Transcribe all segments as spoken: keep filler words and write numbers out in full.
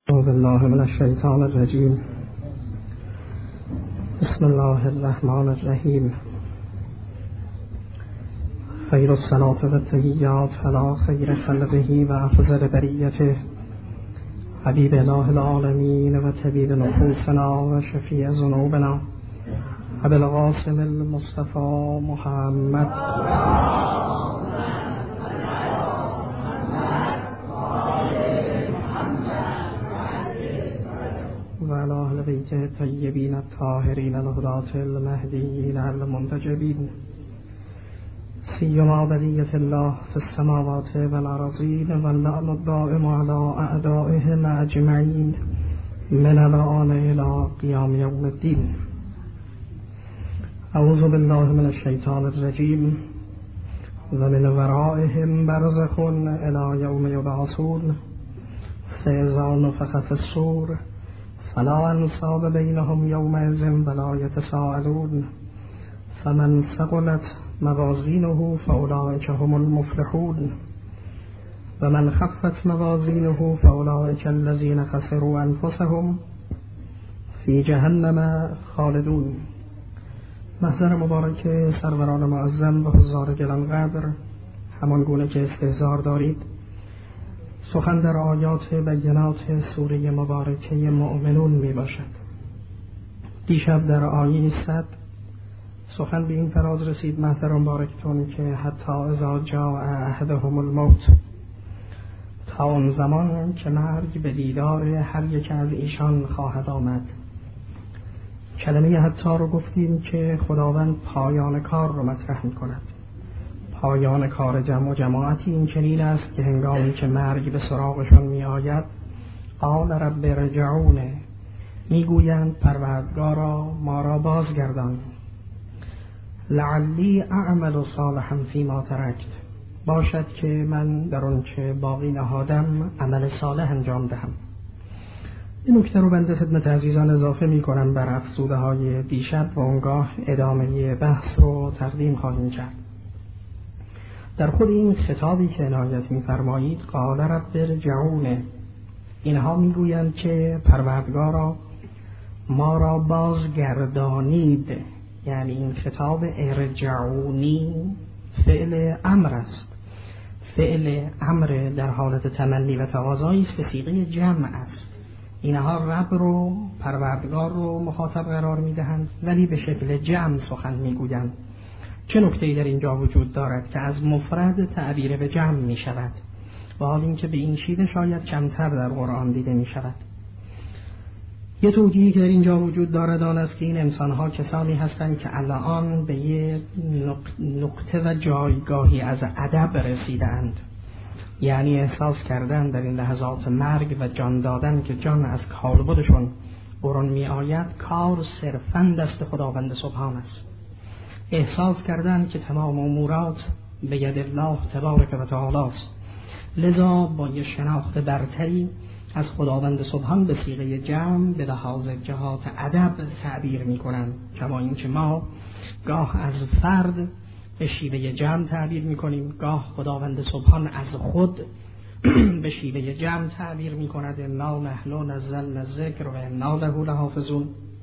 أعوذ بالله من الشيطان الرجيم. بسم الله الرحمن الرحيم. خير الصلاة والتحيات على خير خلقه وأفضل بريته حبيب الله العالمين وطبيب نفوسنا وشفيع ذنوبنا أبي القاسم المصطفى محمد وعلى أهل بيته الطيبين الطاهرين الهداة المهديين المنتجبين سيما بلية الله في السماوات والأرضين واللعن الدائم على أعدائهم أجمعين من الآن إلى قيام يوم الدين. أعوذ بالله من الشيطان الرجيم. ومن ورائهم برزخ إلى يوم يبعثون فإذا نفخ في الصور فلا أنصاب بينهم يومئذ ولا يتساءلون فمن ثقلت موازينه فأولئك هم المفلحون ومن خفت موازينه فأولئك الذين خسروا أنفسهم في جهنم خالدون. محضر مبارک سروران معظم و حضار گرانقدر، همان گونه که استحضار دارید سخن در آیات بینات سوره مبارکه مؤمنون می باشد. دیشب در آیه صد سخن به این فراز رسید محضر مبارکتون که حتی اذا جاء احدهم الموت، تا اون زمان که مرگ به دیدار هر یک از ایشان خواهد آمد. کلمه حتی رو گفتیم که خداوند پایان کار رو مطرح می کند. پایان کار جمع و جماعتی این چنین است که هنگامی که مرگ به سراغشون می آید قال رب ارجعون، می گویند پروردگارا ما را بازگردان، لعلی اعمل صالحا فیما ترکت، باشد که من در اون چه باقی نهادم عمل صالح انجام دهم. این نکته رو بنده خدمت عزیزان اضافه می کنم بر افزوده های دیشب و اونگاه ادامه بحث رو تقدیم خواهیم کرد. در خود این خطابی که عنایت می فرمایید قال رب ارجعون، اینها می گویند که پروردگارا ما را بازگردانید، یعنی این خطاب ارجعونی فعل امر است. فعل امر در حالت تمنی و تقاضایی است که صیغه جمع است. اینها رب رو، پروردگار رو مخاطب قرار می دهند ولی به شکل جمع سخن می گویند. چه نکته‌ای در اینجا وجود دارد که از مفرد تعبیر به جمع می شود و حال اینکه به این شیوه شاید کمتر در قرآن دیده می شود. یه توجیهی که در اینجا وجود دارد آن است که این انسان‌ها کسانی هستند که الان به یه نقطه و جایگاهی از ادب رسیدند، یعنی احساس کردن در این لحظات مرگ و جان دادن که جان از کالبدشون برون می آید کار صرفاً دست خداوند سبحان است. احساس کردن که تمام امورات به ید الله تبارک و تعالی است، لذا با یه شناخت برتری از خداوند سبحان به صیغه جمع به لحاظ جهات ادب تعبیر می کنند. کما اینکه ما گاه از فرد به شیوه جمع تعبیر می کنیم، گاه خداوند سبحان از خود به شیوه جمع تعبیر می کند. انا نحن نزلنا الذکر و انا له لحافظون.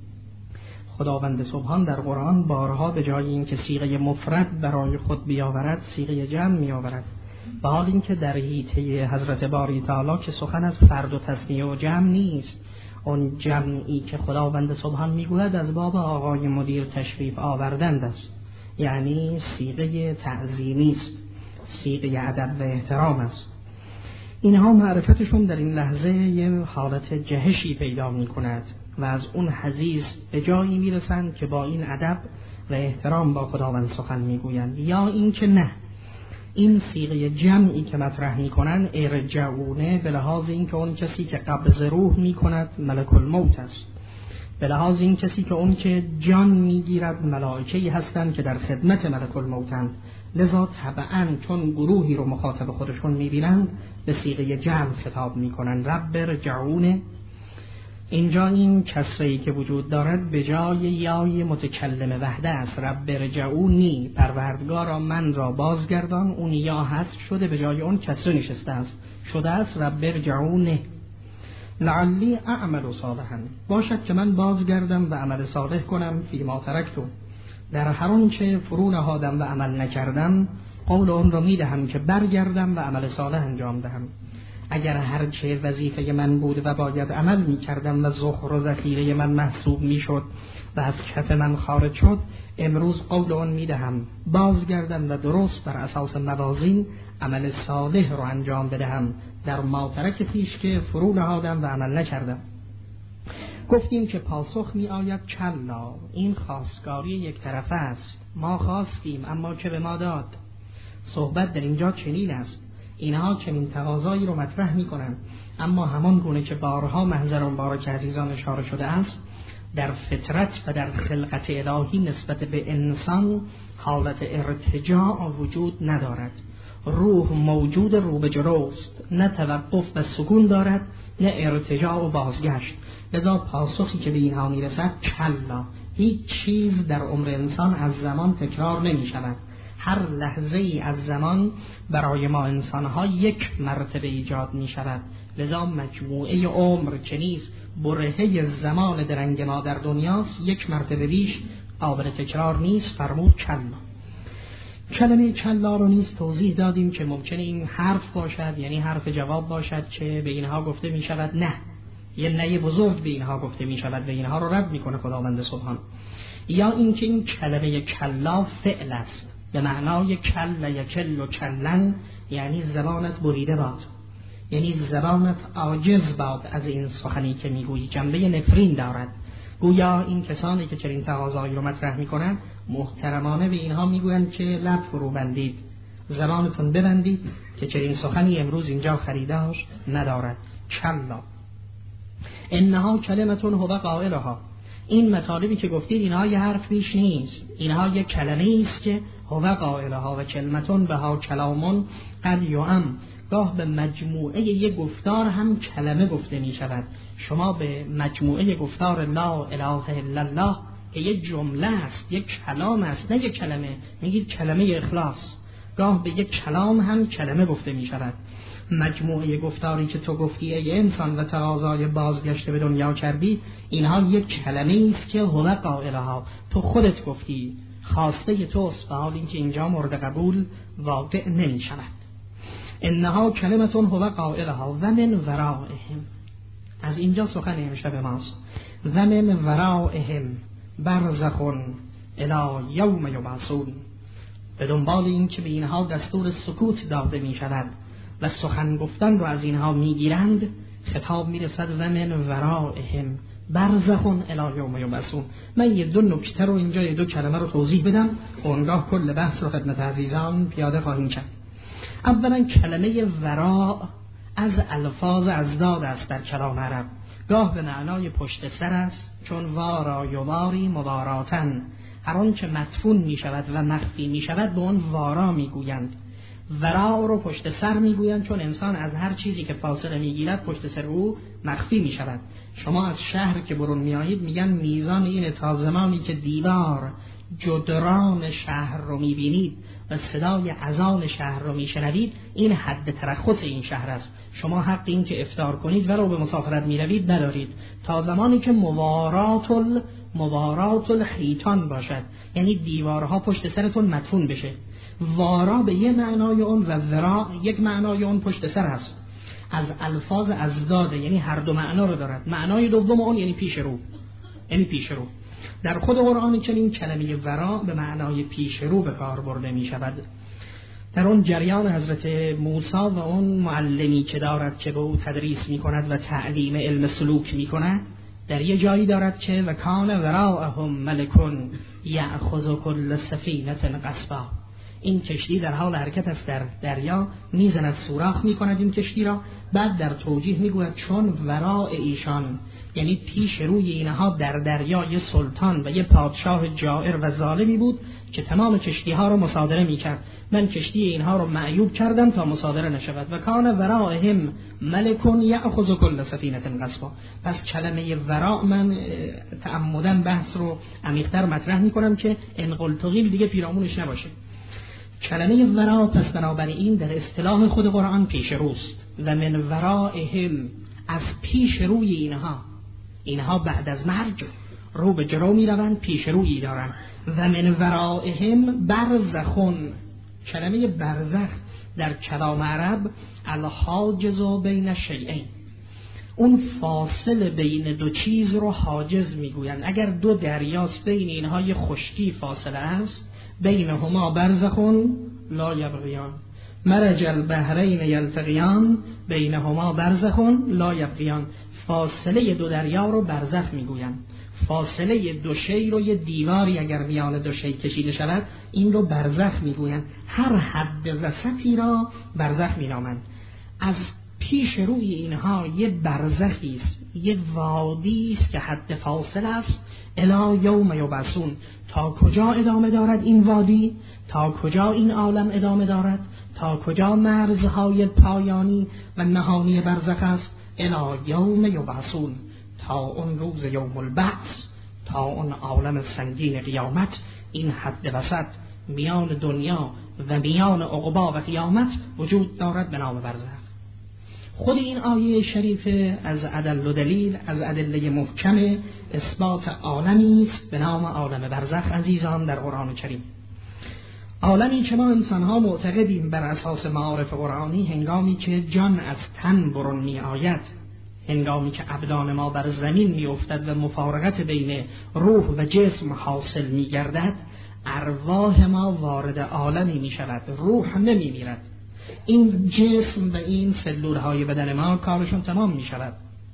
خداوند سبحان در قرآن بارها به جای اینکه صیغه مفرد برای خود بیاورد صیغه جمع میآورد، به حال اینکه در حیطه حضرت باری تعالی که سخن از فرد و تثنیه و جمع نیست، اون جمعی که خداوند سبحان میگوید از باب آقای مدیر تشریف آوردند است، یعنی صیغه تعظیمی است، صیغه ادب و احترام است. اینها معرفتشون در این لحظه یه حالت جهشی پیدا می کند و از اون حزیز به جایی می رسند که با این ادب و احترام با خداوند سخن می گویند، یا این که نه، این صیغه جمعی که مطرح می کنند ارجعونه به لحاظ این که اون کسی که قبض روح می کند ملک الموت است، به لحاظ این کسی که اون که جان می گیرد ملائکه‌ای هستند که در خدمت ملک الموتند، لذا طبعاً چون گروهی رو مخاطب خودشون می بینند به صیغه جمع خطاب می کنند. رب ارجعونه، اینجا این کسری که وجود دارد به جای یای متکلم وحده است. رب ارجعونی، پروردگارا من را بازگردان، اون یا حذف شده به جای اون کسر نشسته است، شده است رب ارجعونه. لعلی اعمل صالحا، باشد که من بازگردم و عمل صالح کنم، فی ما ترکتو، در هر آنچه فرو نهادم و عمل نکردم، قول اون رو میدهم که برگردم و عمل صالح انجام دهم. اگر هر چه وظیفه من بود و باید عمل میکردم و ذخر و ذخیره من محسوب میشد و از کف من خارج شد، امروز قول اون میدهم بازگردم و درست بر اساس موازین عمل صالح رو انجام بدهم در ما ترک پیش که فرو نهادم و عمل نکردم. گفتیم که پاسخ می آید کلا، این خواستگاری یک طرفه است. ما خواستیم اما چه به ما داد؟ صحبت در اینجا چنین است. اینها چنین تقاضایی رو مطرح می کنند، اما همان گونه که بارها محضر مبارک عزیزان اشاره شده است، در فطرت و در خلقت الهی نسبت به انسان حالت ارتجاع وجود ندارد. روح موجود رو به جلوست، نه توقف و سکون دارد نه ارتجاع و بازگشت. لذا پاسخی که به اینها میرسد کلا، هیچ چیز در عمر انسان از زمان تکرار نمی شود. هر لحظه ای از زمان برای ما انسانها یک مرتبه ایجاد می شود. لذا مجموعه عمر که نیست برهه زمان درنگ ما در دنیاست، یک مرتبه بیش قابل تکرار نیست. فرمود کلا. کلمه کلا رو نیز توضیح دادیم که ممکنه این حرف باشد، یعنی حرف جواب باشد که به اینها گفته می شود نه، یه نه بزرگ به اینها گفته می شود و اینها رو رد می کنه خداوند سبحان. یا اینکه این کلمه کلا فعل است، به معنای کل یکل و کلن، یعنی زبانت بریده باد، یعنی زبانت عاجز باد از این سخنی که میگویی، جنبه نفرین دارد. گویا این کسانی که چنین تقاضایی رو مطرح میکنن محترمانه به اینها میگویند که لب فرو بندید، زبانتون ببندید که چنین سخنی امروز اینجا خریداش ندارد. کلا انها کلمتون هو قائلها، این مطالبی که گفتید اینها یه حرف بیش نیست، اینها یه کلمه است که هو قائلها و کلمتون بها کلامون قد یعم، گاه به مجموعه یک گفتار هم کلمه گفته می شود. شما به مجموعه گفتار لا اله الا الله که یک جمله است، یک کلام است، نه یک کلمه، میگید کلمه اخلاص، گاه به یک کلام هم کلمه گفته می شود. مجموعه گفتاری که تو گفتی ای انسان و تقاضای بازگشت به دنیا کردی، اینها یک کلمه است که هو قائلها، تو خودت گفتی، خواسته توست، و حال اینکه اینجا مورد قبول واقع نمی شود. انها کلمتون هو قائلها و من ورائهم، از اینجا سخن امشب ماست. و من ورائهم برزخون الی یوم یبعثون، به دنبال این که به اینها دستور سکوت داده می شود و سخن گفتن رو از اینها می گیرند، خطاب می رسد و من ورائهم برزخون الی یوم یبعثون. من یه دو نکته رو اینجا، یه دو کلمه رو توضیح بدم و اونگاه کل بحث رو خدمت عزیزان پیاده خواهیم کرد. اولا کلمه ورا از الفاظ ازداد است در کلام عرب، گاه به معنای پشت سر است، چون وارا یواری مباراتن، هر آن که مدفون می شود و مخفی می شود به اون وارا می گویند. ورا رو پشت سر می گویند چون انسان از هر چیزی که فاصله می گیرد پشت سر او مخفی می شود. شما از شهر که برون می آیید میگن میزان اینه تا زمانی که دیوار جدران شهر رو می بینید و صدای اذان شهر رو می شنوید، این حد ترخص این شهر است. شما حق این که افطار کنید ولو به مسافرت می روید ندارید تا زمانی که موارات ال موارات الحیطان باشد، یعنی دیوارها پشت سرتون مدفون بشه. وارا به یه معنای اون و ذراع یک معنای اون پشت سر هست. از الفاظ ازداده، یعنی هر دو معنا رو دارد. معنای دوم اون یعنی پیش رو، یعنی پیش رو. در خود قرآن چنین کلمه ورا به معنای پیش رو به کار برده می شود. در اون جریان حضرت موسی و اون معلمی که دارد که به او تدریس می کند و تعلیم علم سلوک می کند، در یه جایی دارد که و کان وراءهم ملکون یأخذ کل سفینه غصبا، این کشتی در حال حرکت است در دریا، میزند سوراخ میکند این کشتی را. بعد در توجیه میگوید چون ورای ایشان، یعنی پیش روی اینها در دریا یه سلطان و یه پادشاه جائر و ظالمی بود که تمام کشتی ها رو مصادره میکرد. من کشتی اینها رو معیوب کردم تا مصادره نشود. و کان ورائهم ملکون یأخذ کل سفینه غصبا. پس کلمه ورا من تعمدن بحث رو عمیق‌تر مطرح میکنم که ان قلت قیل دیگه پیرامونش نباشه. کلمه ورا پس بنابراین در اصطلاح خود قرآن پیش روست. و من ورائهم از پیش روی اینها، اینها بعد از مرگ رو به جلو می روند، پیش رویی دارند. و من ورائهم برزخون، کلمه برزخ در کلام عرب الحاجز بین شیئین، اون فاصله بین دو چیز رو حاجز میگویند. اگر دو دریاست بین اینها یه خشکی فاصله است، بینهما برزخون لا یبغیان، مرج البحرین یلتقیان بینهما برزخون لا یبغیان. فاصله دو دریا رو برزخ میگویند. فاصله دو شی رو، یه دیواری اگر میان دو شی کشیده شود، این رو برزخ میگویند. هر حد وسطی را برزخ مینامند. از پیش روی اینها یه برزخی است، یه وادی است که حد فاصله است. الی یوم یبعثون، تا کجا ادامه دارد این وادی؟ تا کجا این عالم ادامه دارد؟ تا کجا مرزهای پایانی و نهانی برزخ است؟ الی یوم یبعثون، تا اون روز یوم البعث، تا اون عالم سنگین قیامت. این حد وسط میان دنیا و میان عقبا و قیامت وجود دارد به نام برزخ. خود این آیه شریفه از ادل و دلیل، از ادله محکم اثبات عالمی است به نام عالم برزخ عزیزان در قرآن کریم. عالمی که ما انسانها معتقدیم بر اساس معارف قرآنی، هنگامی که جان از تن برون می آید، هنگامی که ابدان ما بر زمین می افتد و مفارقت بین روح و جسم حاصل می گردد، ارواح ما وارد عالمی می شود، روح نمی میرد. این جسم و این سلولهای بدن ما کارشون تمام می شود.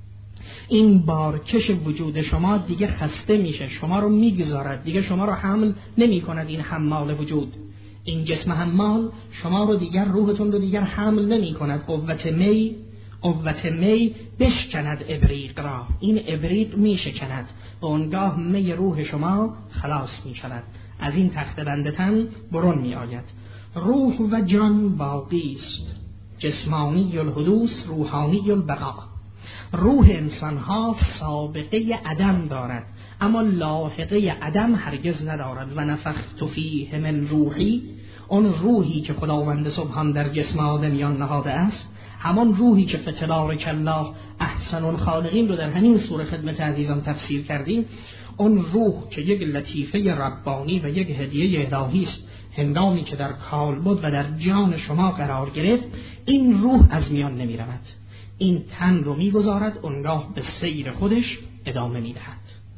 این بارکش وجود شما دیگه خسته میشه، شما رو میگذارد، دیگه شما رو حمل نمی کند این حمال وجود. این جسم حمال شما رو دیگر، روحتون رو دیگر حمل نمی کند. قوت می قوت می بشکند ابریق را، این ابریق می شکند و اونگاه می روح شما خلاص می شود، از این تخته بند تن برون می آید. روح و جان باقی است، جسمانی الحدوث روحانی البقا. روح انسانها سابقه عدم دارد اما لاحقه عدم هرگز ندارد. و نفخت فیه من روحی، اون روحی که خداوند سبحان در جسم آدمیان نهاده است، همان روحی که فتبارک الله احسن الخالقین رو در همین سوره خدمت عزیزان تفسیر کردیم. اون روح که یک لطیفه ربانی و یک هدیه الهی است، هنگامی که در کالبد و در جان شما قرار گرفت، این روح از میان نمی رود، این تن رو می گذارد، اونگاه به سیر خودش ادامه می دهد.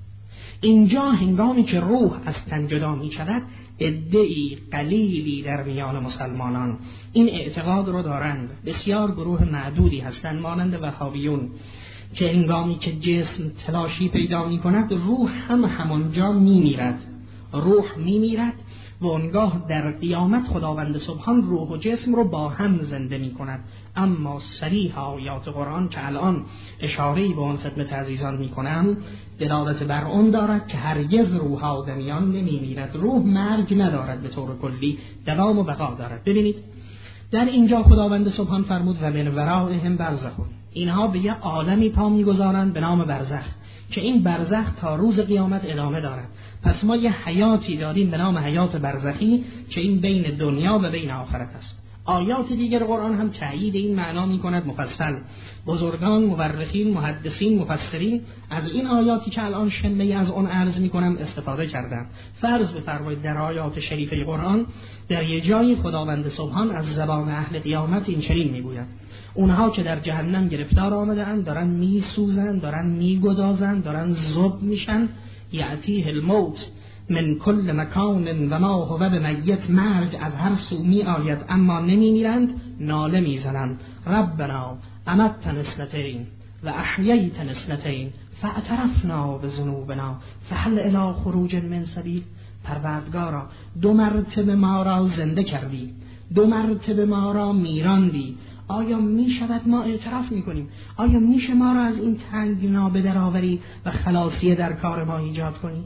اینجا هنگامی که روح از تن جدا می شود، عده‌ای قلیلی در میان مسلمانان این اعتقاد رو دارند. بسیار گروه معدودی هستند مانند وهابیون که هنگامی که جسم تلاشی پیدا می کند، روح هم همانجا می میرد، روح می میرد و اونگاه در قیامت خداوند سبحان روح و جسم رو با هم زنده می کند. اما صریح آیات قرآن که الان اشاره‌ای به اون خدمت عزیزان می کنم، دلالت بر اون دارد که هرگز روح آدمیان نمی میرد. روح مرگ ندارد، به طور کلی دوام و بقا دارد. ببینید در اینجا خداوند سبحان فرمود و من ورائهم برزخون، اینها به یه عالمی پا میگذارند به نام برزخ که این برزخ تا روز قیامت ادامه دارد. پس ما یه حیاتی داریم به نام حیات برزخی که این بین دنیا و بین آخرت است. آیات دیگر قرآن هم تأیید این معنا می کند مفصل. بزرگان، مورخین، محدثین، مفسرین از این آیاتی که الان شنبه از اون عرض می کنم استفاده کردند. فرض بفرمایید در آیات شریفه قرآن در یه جایی خداوند سبحان از زبان اهل قیامت این چنین می گوید: اونها که در جهنم گرفتار آمده اند، دارن می سوزن، دارن می گدازن، دارن ذوب میشن. یأتیه الموت من کل مکان و ما هو بمیت، مرگ از هر سو می آید اما نمی میرند. ناله می زنند: ربنا امتنا اثنتین و احییتنا اثنتین فاعترفنا بذنوبنا فهل الی خروج من سبیل. پروردگارا دو مرتبه ما را زنده کردی، دو مرتبه ما را میراندی، آیا می شود ما اعتراف می کنیم؟ آیا میشه ما را از این تنگنا به درآوری و خلاصی در کار ما ایجاد کنی؟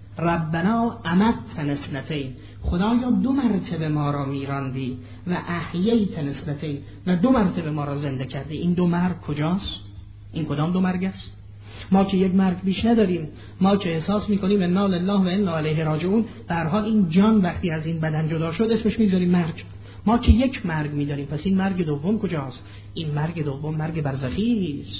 ربنا امتنا اثنتین، خدایا دو مرتبه ما را میراندی، و احییتنا اثنتین، و دو مرتبه ما را زنده کردی. این دو مرگ کجاست؟ این کدام دو مرگ است؟ ما که یک مرگ بیش نداریم، ما که احساس میکنیم انا لله و انا الیه راجعون، در حال این جان وقتی از این بدن جدا شد اسمش میذاریم مرگ. ما که یک مرگ میداریم، پس این مرگ دوم کجاست؟ این مرگ دوم مرگ برزخی است.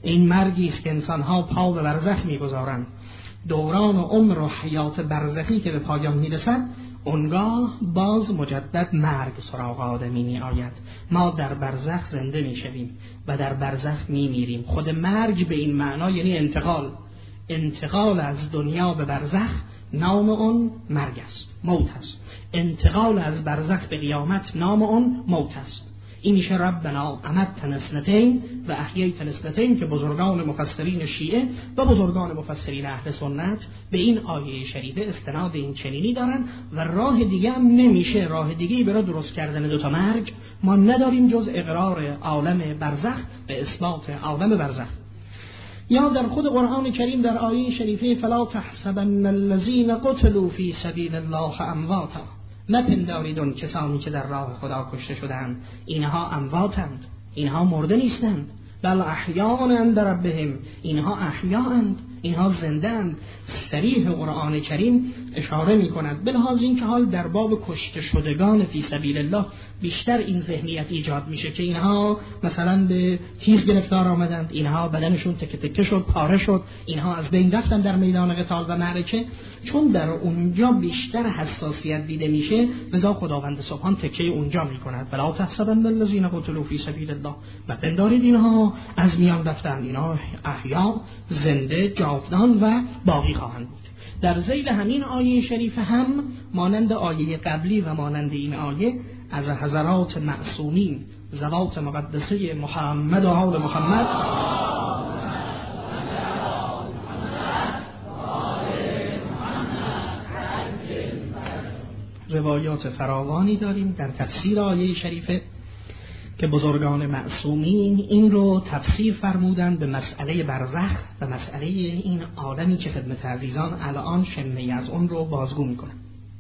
این مرگی است که انسانها پا به برزخ میگذارند. دوران و عمر و حیات برزخی که به پایان میرسد، اونگاه باز مجدد مرگ سراغ آدمی می آید. ما در برزخ زنده می شویم و در برزخ می میریم. خود مرگ به این معنا یعنی انتقال انتقال از دنیا به برزخ، نام اون مرگ است، موت است. انتقال از برزخ به قیامت، نام اون موت است. این میشه ربنا امتنا اثنتین و احییتنا اثنتین که بزرگان مفسرین شیعه و بزرگان مفسرین اهل سنت به این آیه شریفه استناد این چنینی دارن و راه دیگه هم نمیشه، راه دیگه برای درست کردن دوتا مرگ ما نداریم جز اقرار عالم برزخ به اثبات عالم برزخ. یا در خود قرآن کریم در آیه شریفه فلا تحسبن الذین قتلوا فی سبیل الله امواتا، نپندارید اون کسانی که در راه خدا کشته شدند اینها امواتند، اینها مرده نیستند، بل احیاء عند ربهم، اینها احیاءند، اینها زنده‌اند. صریح قرآن کریم اشاره می‌کند به لحاظ این که حال در باب کشته شدگان فی سبیل الله بیشتر این ذهنیت ایجاد میشه که اینها مثلا به تیز گرفتار آمدند، اینها بدنشون تکه تکه شد، پاره شد، اینها از بین رفتن در میدان قتال و معرکه. چون در اونجا بیشتر حساسیت دیده میشه، لذا خداوند سبحان تکه اونجا میکند ولا تحسبن الذین قتلوا فی سبیل الله، و پندارید اینها از میان رفتند، اینها احیا، زنده، جاودان و باقی خواهند بود. در ذیل همین آیه شریف هم مانند آیه قبلی و مانند این آیه از حضرات معصومین ذوات مقدسه محمد و آل محمد روایات فراوانی داریم در تفسیر آیه شریفه که بزرگان معصومین این رو تفسیر فرمودند به مسئله برزخ و مسئله این عالمی که خدمت عزیزان الان شمه‌ای از اون رو بازگو میکنن.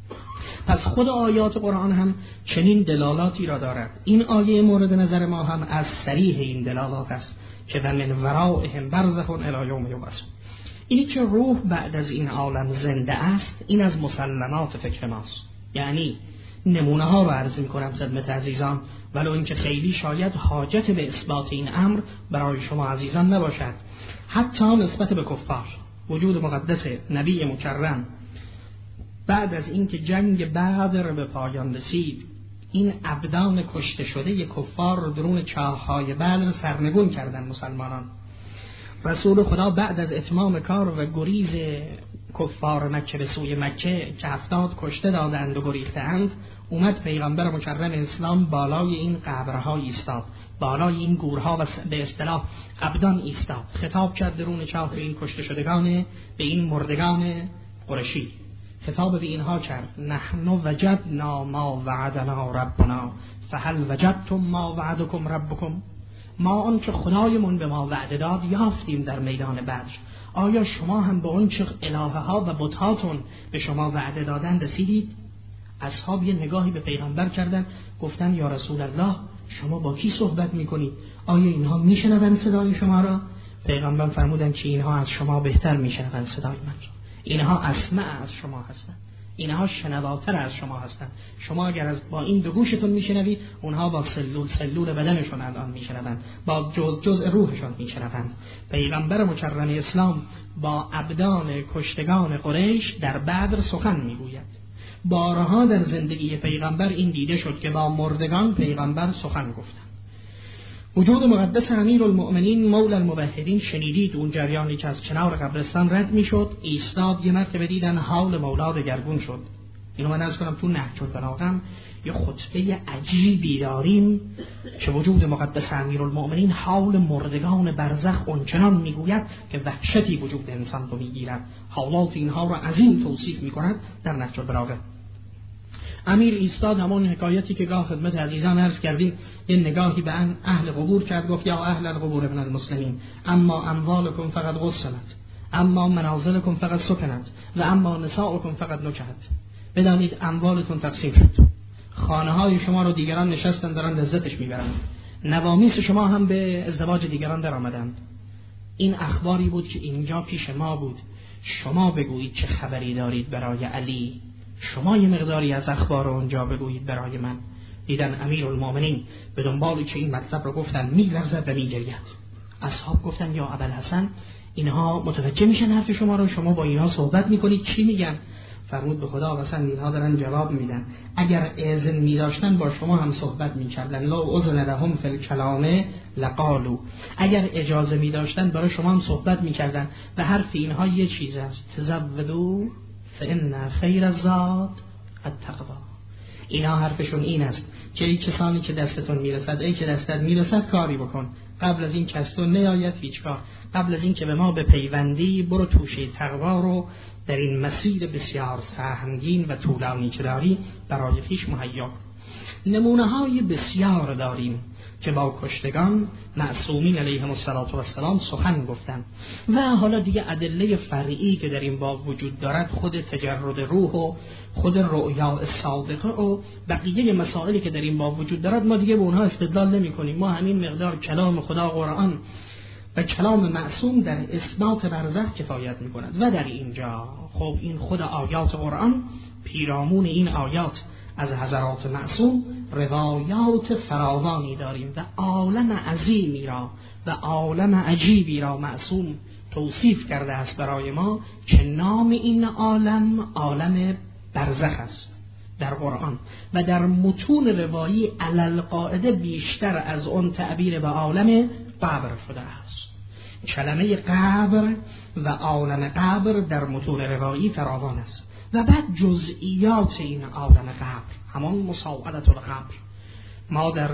پس خود آیات قرآن هم چنین دلالاتی را دارد. این آیه مورد نظر ما هم از صریح این دلالات است که و من ورائهم برزخ الی یوم یبعثون. اینی که روح بعد از این عالم زنده است، این از مسلمات فکر ماست. یعنی نمونه ها رو عرض میکنم خدمت عزیزان، ولو اینکه خیلی شاید حاجت به اثبات این امر برای شما عزیزان نباشد. حتی نسبت به کفار وجود مقدس نبی مکرم بعد از اینکه جنگ بدر به پایان رسید، این ابدان کشته شده کفار رو درون چاه‌های بدر سرنگون کردن مسلمانان. رسول خدا بعد از اتمام کار و گریز کفار مکه به سوی مکه که هفتاد کشته دادند و گریختند، اومد پیغمبر مکرم اسلام بالای این قبرها ایستاد، بالای این گورها و به اصطلاح ابدان ایستاد، خطاب کرد درون چاه به این کشته شدگان، به این مردگان قرشی، خطاب به اینها کرد نحن وجدنا ما وعدنا ربنا فهل وجدتم ما وعدکم ربکم، ما آنچه خدایمون به ما وعده داد یافتیم در میدان بدر، آیا شما هم به اون چه الهه ها و بت‌هاتون به شما وعده دادن رسیدید؟ اصحاب یه نگاهی به پیغمبر کردن، گفتن یا رسول الله شما با کی صحبت میکنید؟ آیا اینها میشنون صدای شما را؟ پیغمبر فرمودن که اینها از شما بهتر میشنون صدای من را، اینها اسمع از شما هستند، اینها شنواتر از شما هستند. شما اگر از با این دو گوشتون میشنوید، اونها با سلول سلول بدنشون الان میشنوند، با جز جزء روحشون میشنوند. پیغمبر مکرم اسلام با ابدان کشتگان قریش در بدر سخن میگوید. بارها در زندگی پیغمبر این دیده شد که با مردگان پیغمبر سخن گفتند. وجود مقدس امیرالمؤمنین مولا الموحدین شنیدید اون جریانی که از کنار قبرستان رد میشد، ایستاد، یه مرتبه دیدن حال مولا دگرگون شد. اینو من عرض کنم تو نهج البلاغه یه خطبه عجیبی داریم که وجود مقدس امیرالمؤمنین حال مردگان برزخ اونچنان میگوید که وحشتی وجود انسان رو میگیرد. حالات اینها رو عظیم توصیف میکند در نهج البلاغه. امیر ایستاد، همون حکایتی که گاه خدمت عزیزان عرض کردیم، یه نگاهی به اهل قبور کرد، گفت یا اهل القبور ابن المسلمین اما اموالکم فقط غسلت، اما منازلکم فقط سکنت و اما نساؤکم فقط نکهت. بدانید اموالتون تقسیم شد، خانه های شما رو دیگران نشستن دارن لذتش میبرند، نوامیس شما هم به ازدواج دیگران در آمدند. این اخباری بود که اینجا پیش ما بود، شما بگویید چه خبری دارید برای علی، شما یه مقداری از اخبار رو اونجا بگویید برای من. دیدن امیرالمؤمنین به دنبالی که این مطلب رو گفتن میلرزد و میگرید. اصحاب گفتن یا ابوالحسن اینها متوجه میشن حرف شما رو، شما با اینها صحبت میکنید، چی میگن؟ فرمود به خدا قسم اینها دارن جواب میدن، اگر اذن میداشتن با شما هم صحبت میکردن، لا اذن لهم فی الکلام لقالوا، اگر اجازه میداشتن برای شما هم صحبت میکردن. و حرف اینها یه چیز است، تزودوا فان خیر الزاد التقوا. اینا حرفشون این است که ای کسانی که دستتون میرسد، ای که دستت میرسد کاری بکن، قبل از این کستون نیاید هیچ کار، قبل از این که به ما به پیوندی برو توشه تقوا رو در این مسیر بسیار سهمگین و طولانی که داری برای خویش مهیا کن. نمونه های بسیار داریم که با کشتگان معصومین علیهم السلام سخن گفتند. و حالا دیگه ادله فرعی که در این باب وجود دارد، خود تجرد روح و خود رؤیا الصادقه و بقیه مسائلی که در این باب وجود دارد، ما دیگه به اونها استدلال نمی کنیم. ما همین مقدار کلام خدا قرآن و کلام معصوم در اثبات برزخ کفایت می کند. و در اینجا خب این خود آیات قرآن، پیرامون این آیات از حضرات معصوم روایات فراوانی داریم و عالم عظیمی را و عالم عجیبی را معصوم توصیف کرده است برای ما که نام این عالم عالم برزخ است در قرآن. و در متون روایی علل قاعده بیشتر از اون تعبیر به عالم قبر شده است. کلمه قبر و عالم قبر در متون روایی فراوان است. و بعد جزئیات این عالم قبر، همان مساعدت القبر، ما در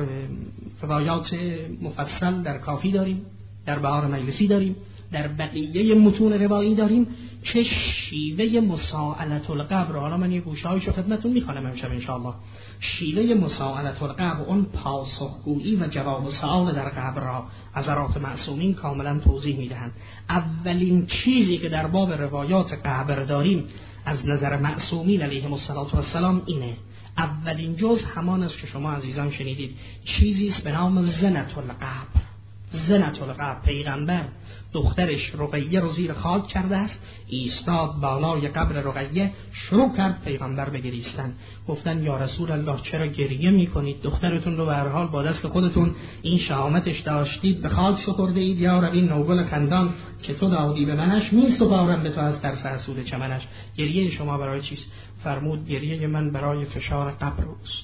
روایات مفصل در کافی داریم، در بهار مجلسی داریم، در بقیه متون روایی داریم که شیوه مساعدت القبر، حالا من یه گوشه‌هایشو خدمتتون میخوانم امشب انشاءالله، شیوه مساعدت القبر، اون پاسخگویی و جواب سؤال در قبر را حضرات معصومین کاملا توضیح میدهند. اولین چیزی که در باب روایات قبر داریم از نظر معصومین علیهم السلام اینه، اولین جز همان است که شما عزیزان شنیدید، چیزی است به نام زنت القبر. زنت القبر، پیغمبر دخترش رقیه رو زیر خاک کرده است، ایستاد بالای قبر رقیه، شروع کرد پیغمبر به گریستن. گفتن یا رسول الله چرا گریه میکنید؟ دخترتون رو به هر حال با دست خودتون این شهامتش داشتید به خاک سپرده اید، یا رب این نوگل خندان که تو دادی به منش می سپارم به تو از ترس حسود چمنش. گریه شما برای چیست؟ فرمود گریه من برای فشار قبر است.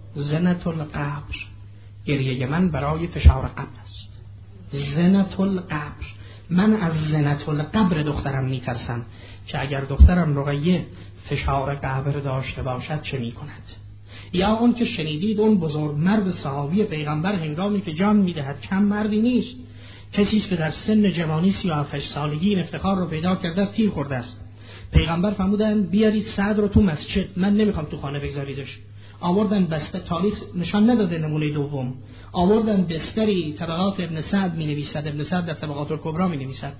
زنت القبر، گریه من برای فشار قبر است. زنت القبر، من از زنت القبر دخترم میترسم که اگر دخترم رقیه فشار قبر داشته باشد چه میکند. یا اون که شنیدید اون بزرگ مرد صحابی پیغمبر هنگامی که جان میدهد کم مردی نیست، کسی است که در سن جوانی سی و هفت سالگی این افتخار رو پیدا کرده است، تیر خورده است. پیغمبر فرمودن بیارید سعد رو تو مسجد، من نمیخوام تو خانه بگذاریدش. آوردن بسته، تاریخ نشان نداده نمونه دوم، آوردن بستری، طبقات ابن سعد می نویسد، ابن سعد در طبقات الکبری می نویسد،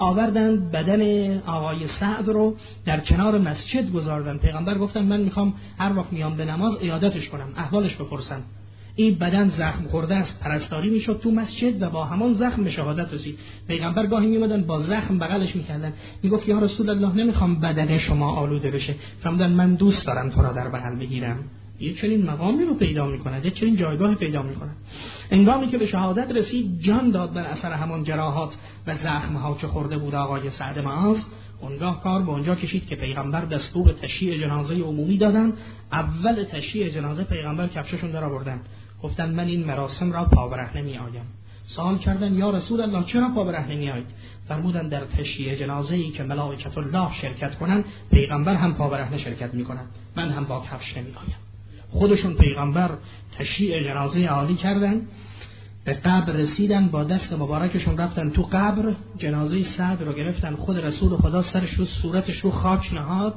آوردن بدن آقای سعد رو در کنار مسجد گذاردن. پیغمبر گفتن من میخوام هر وقت میام به نماز عیادتش کنم، احوالش بپرسم. این بدن زخم خورده است، پرستاری میشد تو مسجد و با همان زخم به شهادت رسید. پیغمبر گاهی میومدن با زخم بغلش میکردن، میگفت یا رسول الله نمیخوام بدن شما آلوده بشه. فرمودن من دوست دارم تو را در بغل بگیرم. یه چنین مقامی رو پیدا می‌کند، یه چنین جایگاهی پیدا می‌کند. انگامی که به شهادت رسید، جان داد بر اثر همان جراحات و زخم‌ها که خورده بود آقای سعد معاذ. اونگاه کار به اونجا کشید که پیغمبر دستور تشییع جنازه عمومی دادن. اول تشییع جنازه پیغمبر کفششون در آوردن، گفتن من این مراسم را پابرهنه می‌آیم. سوال کردن یا رسول الله چرا پابرهنه می‌آیید؟ فرمودن در تشییع جنازه‌ای که ملائکه الله شرکت کنند، پیغمبر هم پابرهنه شرکت می‌کند، من هم با کفش نمی‌آیم. خودشون پیغمبر تشییع جنازه عالی کردن، به قبر رسیدن، با دست مبارکشون رفتن تو قبر، جنازه سعد رو گرفتن، خود رسول خدا سرش رو صورتش رو خاک نهاد.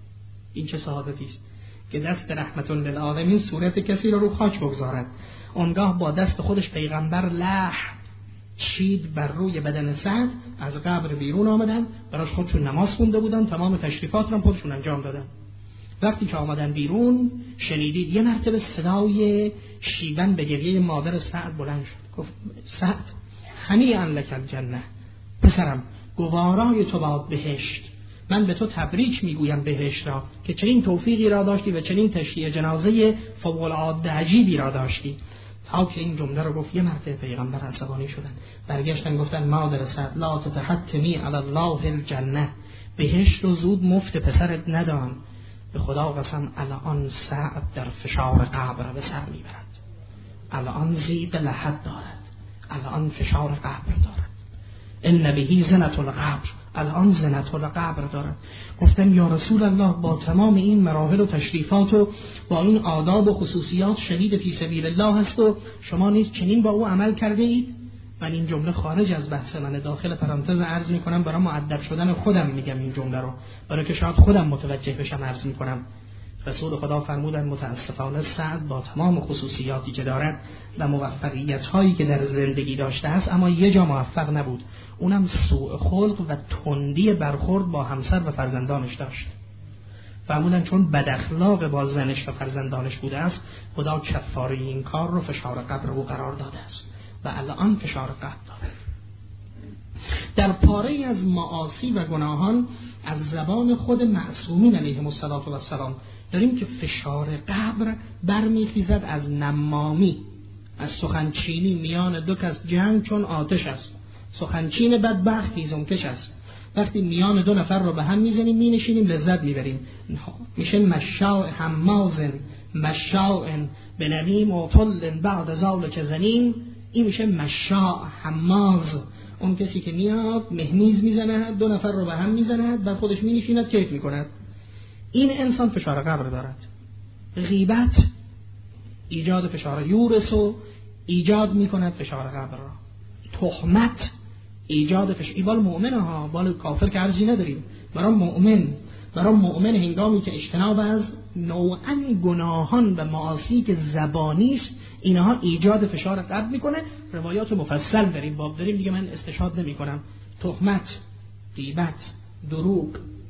این چه سعادتی است که دست رحمت للعالمین صورت کسی رو رو خاک بگذارد. اونگاه با دست خودش پیغمبر لحد چید بر روی بدن سعد، از قبر بیرون آمدن، براش خودشون نماز خونده بودن، تمام تشریفات رو خودشون انجام دادن. وقتی که آمدن بیرون شنیدید یه مرتبه صدای شیون به گریه مادر سعد بلند شد. گفت سعد هنیئا لک الجنه، پسرم گوارای تو باد بهشت، من به تو تبریک میگویم بهشت را که چنین توفیقی را داشتی و چنین تشییع جنازه فوق العاده عجیبی را داشتی. تا که این جمله رو گفت یه مرتبه پیغمبر عصبانی شدن، برگشتن گفتن مادر سعد لا تتحتمی علی الله الجنه، بهشت رو زود مفت پسرت ندان، به خدا قسم الان سعد در فشار قبر به سر میبرد، الان ضیق لحد دارد، الان فشار قبر دارد، ان بهی زنة القبر، الان زنة القبر دارد. گفتم یا رسول الله با تمام این مراحل و تشریفات و با این آداب و خصوصیات شهید فی سبیل الله هست و شما نیز چنین با او عمل کرده اید؟ من این جمله خارج از بحث من، داخل پرانتز عرض میکنم، برای مؤدب شدن خودم میگم این جمله رو، برای که شاید خودم متوجه بشم عرض میکنم. رسول خدا فرمودند متاسفانه سعد با تمام خصوصیاتی که دارد و موفقیت هایی که در زندگی داشته است، اما یه جا موفق نبود، اونم سوء خلق و تندی برخورد با همسر و فرزندانش داشت. فرمودند چون بد اخلاق با زنش و فرزندانش بوده است، خدا کفاره این کار رو فشار قبر او قرار داده است و الان فشار قبر دارد. در پاره از معاصی و گناهان از زبان خود معصومین علیهم السلام داریم که فشار قبر برمیخیزد از نمامی، از سخنچینی میان دو کس، جنگ چون آتش است، سخنچین بدبخت هیزمکش است. وقتی میان دو نفر رو به هم میزنیم مینشینیم لذت میبریم، میشه مشاء حماز مشاء بنمیم و طل بعد ذلک زنیم، این میشه مشاء حماز، اون کسی که میاد مهمیز میزند، دو نفر رو به هم میزند، بعد خودش مینشیند کیف میکند. این انسان فشار قبر دارد. غیبت ایجاد فشار یورسو ایجاد میکند فشار قبر را. تهمت ایجاد فشار، این بال مؤمنه ها، بال کافر که ارزی نداریم، برای مؤمن، برای مؤمن هنگامی که اجتناب از نوعاً گناهان و معاصی که زبانی است اینها ایجاد فشار قبر میکنه. روایات مفصل داریم، باب داریم، دیگه من استشهاد نمی کنم. تهمت، غیبت، دروغ،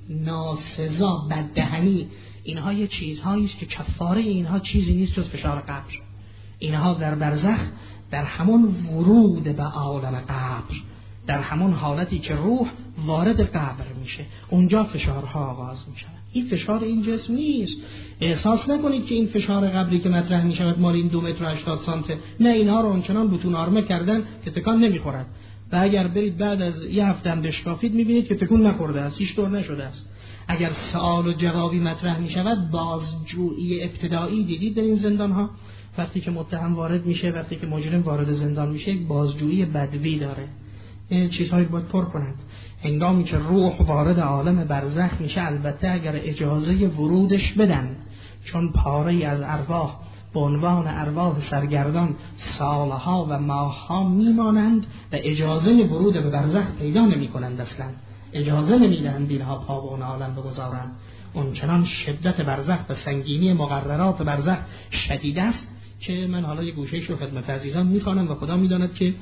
ناسزا، بددهنی، اینها یه چیزهایی است که کفاره اینها چیزی نیست جز فشار قبر. اینها در برزخ، در همون ورود به عالم قبر، در همون حالتی که روح وارد قبر میشه، اونجا فشارها آغاز میشه. این فشار این جسم نیست. احساس نکنید که این فشار قبری که مطرح میشود مال این دو متر و هشتاد سانته، نه، اینها رو اونچنان بتون آرمه کردن که تکان نمیخورد و اگر برید بعد از یه هفته هم بشکافید میبینید که تکون نخورده است، هیچ طور نشده است. اگر سوال و جوابی مطرح میشود، بازجویی ابتدایی دیدید در این زندان ها، وقتی که متهم وارد میشه، وقتی که مجرم وارد زندان میشه، یک بازجویی بدوی داره، این چیزهایی باید پر کنند. هنگامی که روح وارد عالم برزخ میشه، البته اگر اجازه ورودش بدن، چون پاره از ارواح به عنوان ارواح سرگردان سالها و ماهها میمانند و اجازه ورود به برزخ پیدا نمی کنند، اصلا اجازه نمیدهند اینها پا به اون عالم بگذارند. اون چنان شدت برزخ و سنگینی مقررات برزخ شدید است که من حالا یه گوشه‌اش رو خدمت عزیزان میخوانم و خدا میداند که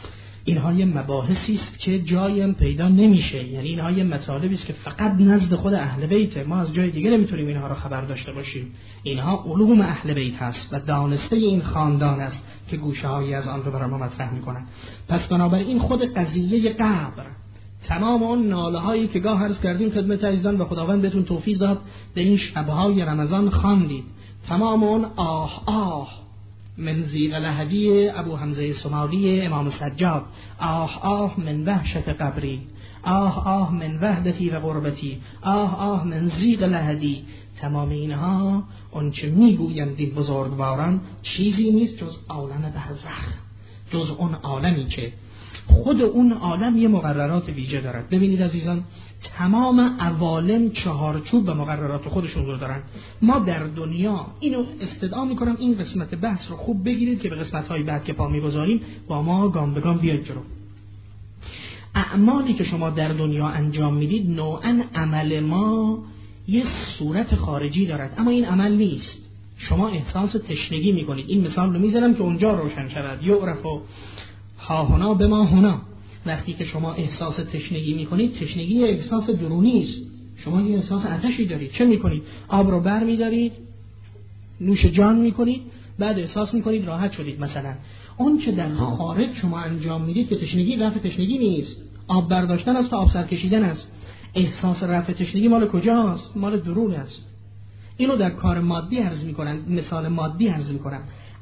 اینها یه مباحثی است که جایی هم پیدا نمیشه، یعنی اینها یه مطالبی است که فقط نزد خود اهل بیت، ما از جای دیگه نمیتونیم اینها رو خبر داشته باشیم. اینها علوم اهل بیت هست و دانسته این خاندان است که گوشه‌هایی از آن رو برای ما مطرح میکنن. پس بنابراین خود قضیه قبر، تمام اون ناله هایی که گاه عرض کردیم خدمت عزیزان و خداوند بهتون توفیق داد در این شب‌های رمضان خواندید، تمام اون آه آه من ضیق لحدی ابو حمزه سمالی امام سجاد، آه آه من وحشت قبری، آه آه من وحدتی و غربتی، آه آه من ضیق لحدی، تمام اینها اون چه میگویند این بزرگواران چیزی نیست جز عالم برزخ، جز اون عالمی که خود اون عالم یه مقررات ویژه دارد. ببینید عزیزان، تمام عوالم چهارچوب و مقررات خودشون رو دارن. ما در دنیا، اینو استدعا میکنم این قسمت بحث رو خوب بگیرید که به قسمت‌های بعد که پا میگذاریم با ما گام به گام بیاید جلو. اعمالی که شما در دنیا انجام میدید نوعاً عمل ما یه صورت خارجی دارد، اما این عمل نیست. شما احساس تشنگی میکنید، این مثال رو میزنم که اونجا روشن شود. یعرفو ها هنا به ما هنا، وقتی که شما احساس تشنگی میکنید، تشنگی احساس درونی است، شما یه احساس آتشی دارید. چه میکنید؟ آب رو بر میدارید، نوش جان میکنید، بعد احساس میکنید راحت شدید. مثلا اون که در خارج شما انجام میدید که تشنگی رفع تشنگی نیست، آب برداشتن است، آب سر کشیدن است. احساس رفع تشنگی مال کجاست؟ مال درون است. اینو در کار مادی عرض میکنن، مثال مادی عرض میکنم.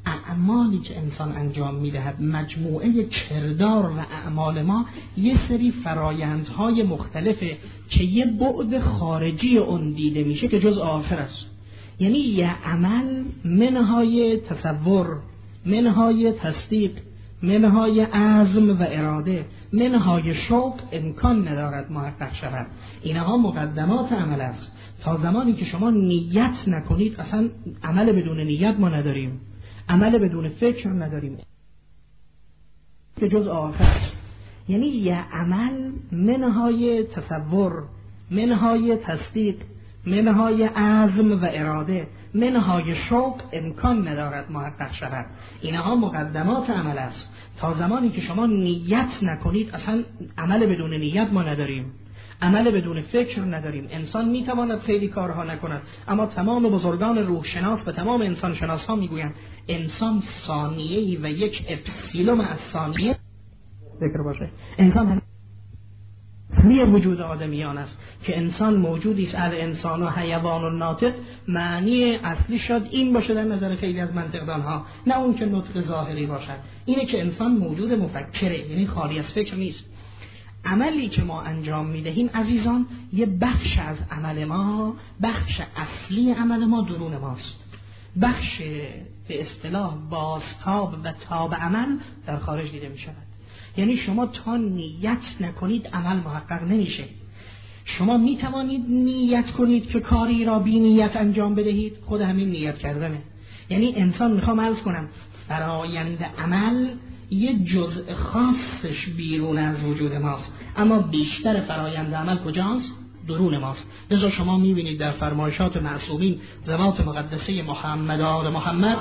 اعمالی که انسان انجام میدهد، مجموعه کردار و اعمال ما یه سری فرایندهای مختلفه که یه بعد خارجی اون دیده میشه که جز آخر است. یعنی یه عمل منهای تصور، منهای تصدیق، منهای عزم و اراده، منهای شوق امکان ندارد محقق شود. اینها مقدمات عمل است. تا زمانی که شما نیت نکنید، اصلا عمل بدون نیت ما نداریم، عمل بدون فکر نداریم که جز آخر. یعنی یه عمل منهای تصور، منهای تصدیق، منهای عزم و اراده، منهای شوق امکان ندارد محقق شود. اینها مقدمات عمل است. تا زمانی که شما نیت نکنید، اصلا عمل بدون نیت ما نداریم، عمل بدون فکر نداریم. انسان میتواند خیلی کارها نکند، اما تمام بزرگان روح شناس و تمام انسان شناس ها میگویند انسان ثانیه‌ای و یک اپسیلوم از ثانیه فکر باشه. انسان هم اصلی وجود آدمیان است که انسان موجودی است، الانسان و حیوان و ناطق معنی اصلی شد این باشه در نظر خیلی از منطقدان ها، نه اون که نطق ظاهری باشد. اینه که انسان موجود مفکره، یعنی خالی از فکر نیست. عملی که ما انجام میدهیم عزیزان، یه بخش از عمل ما، بخش اصلی عمل ما درون ماست. بخش به اصطلاح بازتاب و تاب عمل در خارج دیده میشود. یعنی شما تا نیت نکنید عمل محقق نمیشه. شما میتوانید نیت کنید که کاری را بی نیت انجام بدهید، خود همین نیت کردنه. یعنی انسان، میخوام عرض کنم، فرایند عمل یه جزء خاصش بیرون از وجود ماست، اما بیشتر فرایند عمل کجاست؟ درون ماست. لذا شما میبینید در فرمایشات معصومین ذوات مقدسه محمد آل محمد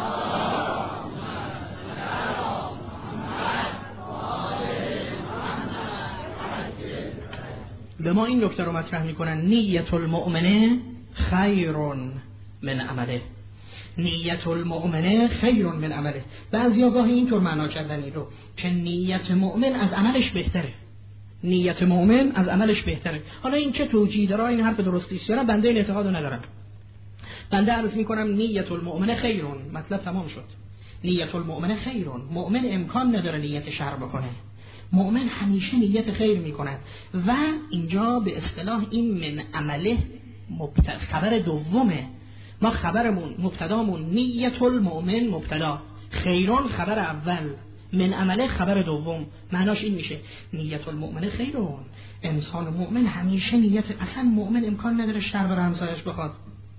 به ما این نکته رو مطرح میکنن: نیت المؤمنه خیر من عمله. نیت المؤمنه خیر من عمله. بعضیا گاهی اینطور معنا کردن این رو که نیت مؤمن از عملش بهتره. نیت مؤمن از عملش بهتره. حالا این چه توجیه داره؟ این حرف درستی است یا نه؟ بنده این اعتقاد رو ندارم. بنده عرض میکنم نیت المؤمنه خیرون، مطلب تمام شد. نیت المؤمنه خیرون. مؤمن امکان نداره نیت شر بکنه، مؤمن همیشه نیت خیر میکند. و اینجا به اصطلاح این من عمله مبتدا، خبر دومه. ما خبرمون مبتدامون نیت المؤمن مبتدا، خیرون خبر اول، من عمله خبر دوم. معناش این میشه نیت المؤمن خیرون. انسان مؤمن همیشه نیت، اصلا مؤمن امکان نداره شر بر همسایش بخواد.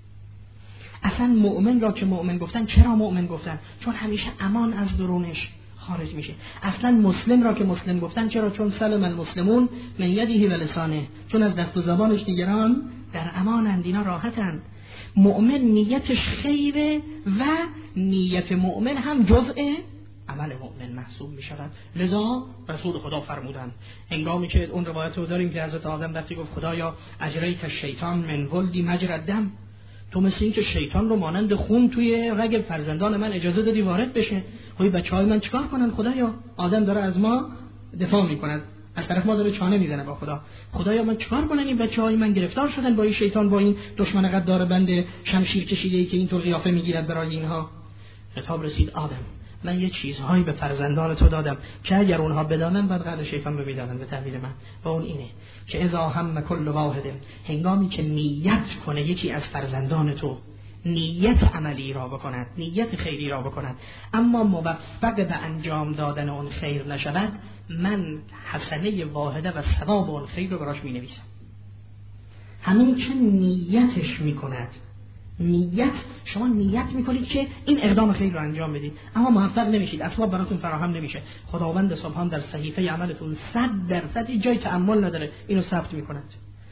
اصلا مؤمن را که مؤمن گفتن، چرا مؤمن گفتن؟ چون همیشه امان از درونش خارج میشه. اصلا مسلم را که مسلم گفتن، چرا؟ چون سلم المسلمون من یده و لسانه، چون از دست و زبانش دیگران در امانند، اینا راحتند. مؤمن نیتش خیره و نیت مؤمن هم جزء عمل مؤمن محسوب می شود. لذا رسول خدا فرمودند، هنگامی که اون روایت رو داریم که حضرت آدم وقتی گفت خدایا اجریت الشیطان من ولدی مجرى الدم، تو مثل این که شیطان رو مانند خون توی رگ فرزندان من اجازه دادی وارد بشه، خب بچهای من چیکار کنن خدایا؟ آدم داره از ما دفاع میکند، از طرف ما داره چانه میزنه با خدا. خدایا من چیکار کنم؟ این بچهای من گرفتار شدن با این شیطان، با این دشمن قدار بند شمشیر کشیده ای که اینطور قیافه میگیرد برای اینها. خطاب رسید آدم، من یه چیزهایی به فرزندان تو دادم که اگر اونها بدانن بعد قدر شیطان رو میدانن. به تعبیر من و اون اینه که اذا هم کل واحد، هنگامی که نیت کنه یکی از فرزندان تو نیت عملی را بکند، نیت خیری را بکند، اما موفق به انجام دادن اون خیر نشود، من حسنه واحده و ثواب اون خیر رو براش می نویسم. همین که نیتش می کند. نیت، شما نیت میکنید که این اقدام خیر رو انجام بدید، اما موفق نمیشید، اسباب براتون فراهم نمیشه. خداوند سبحان در صحیفه عملتون صد درصد جای تأمل نداره، اینو ثبت میکند.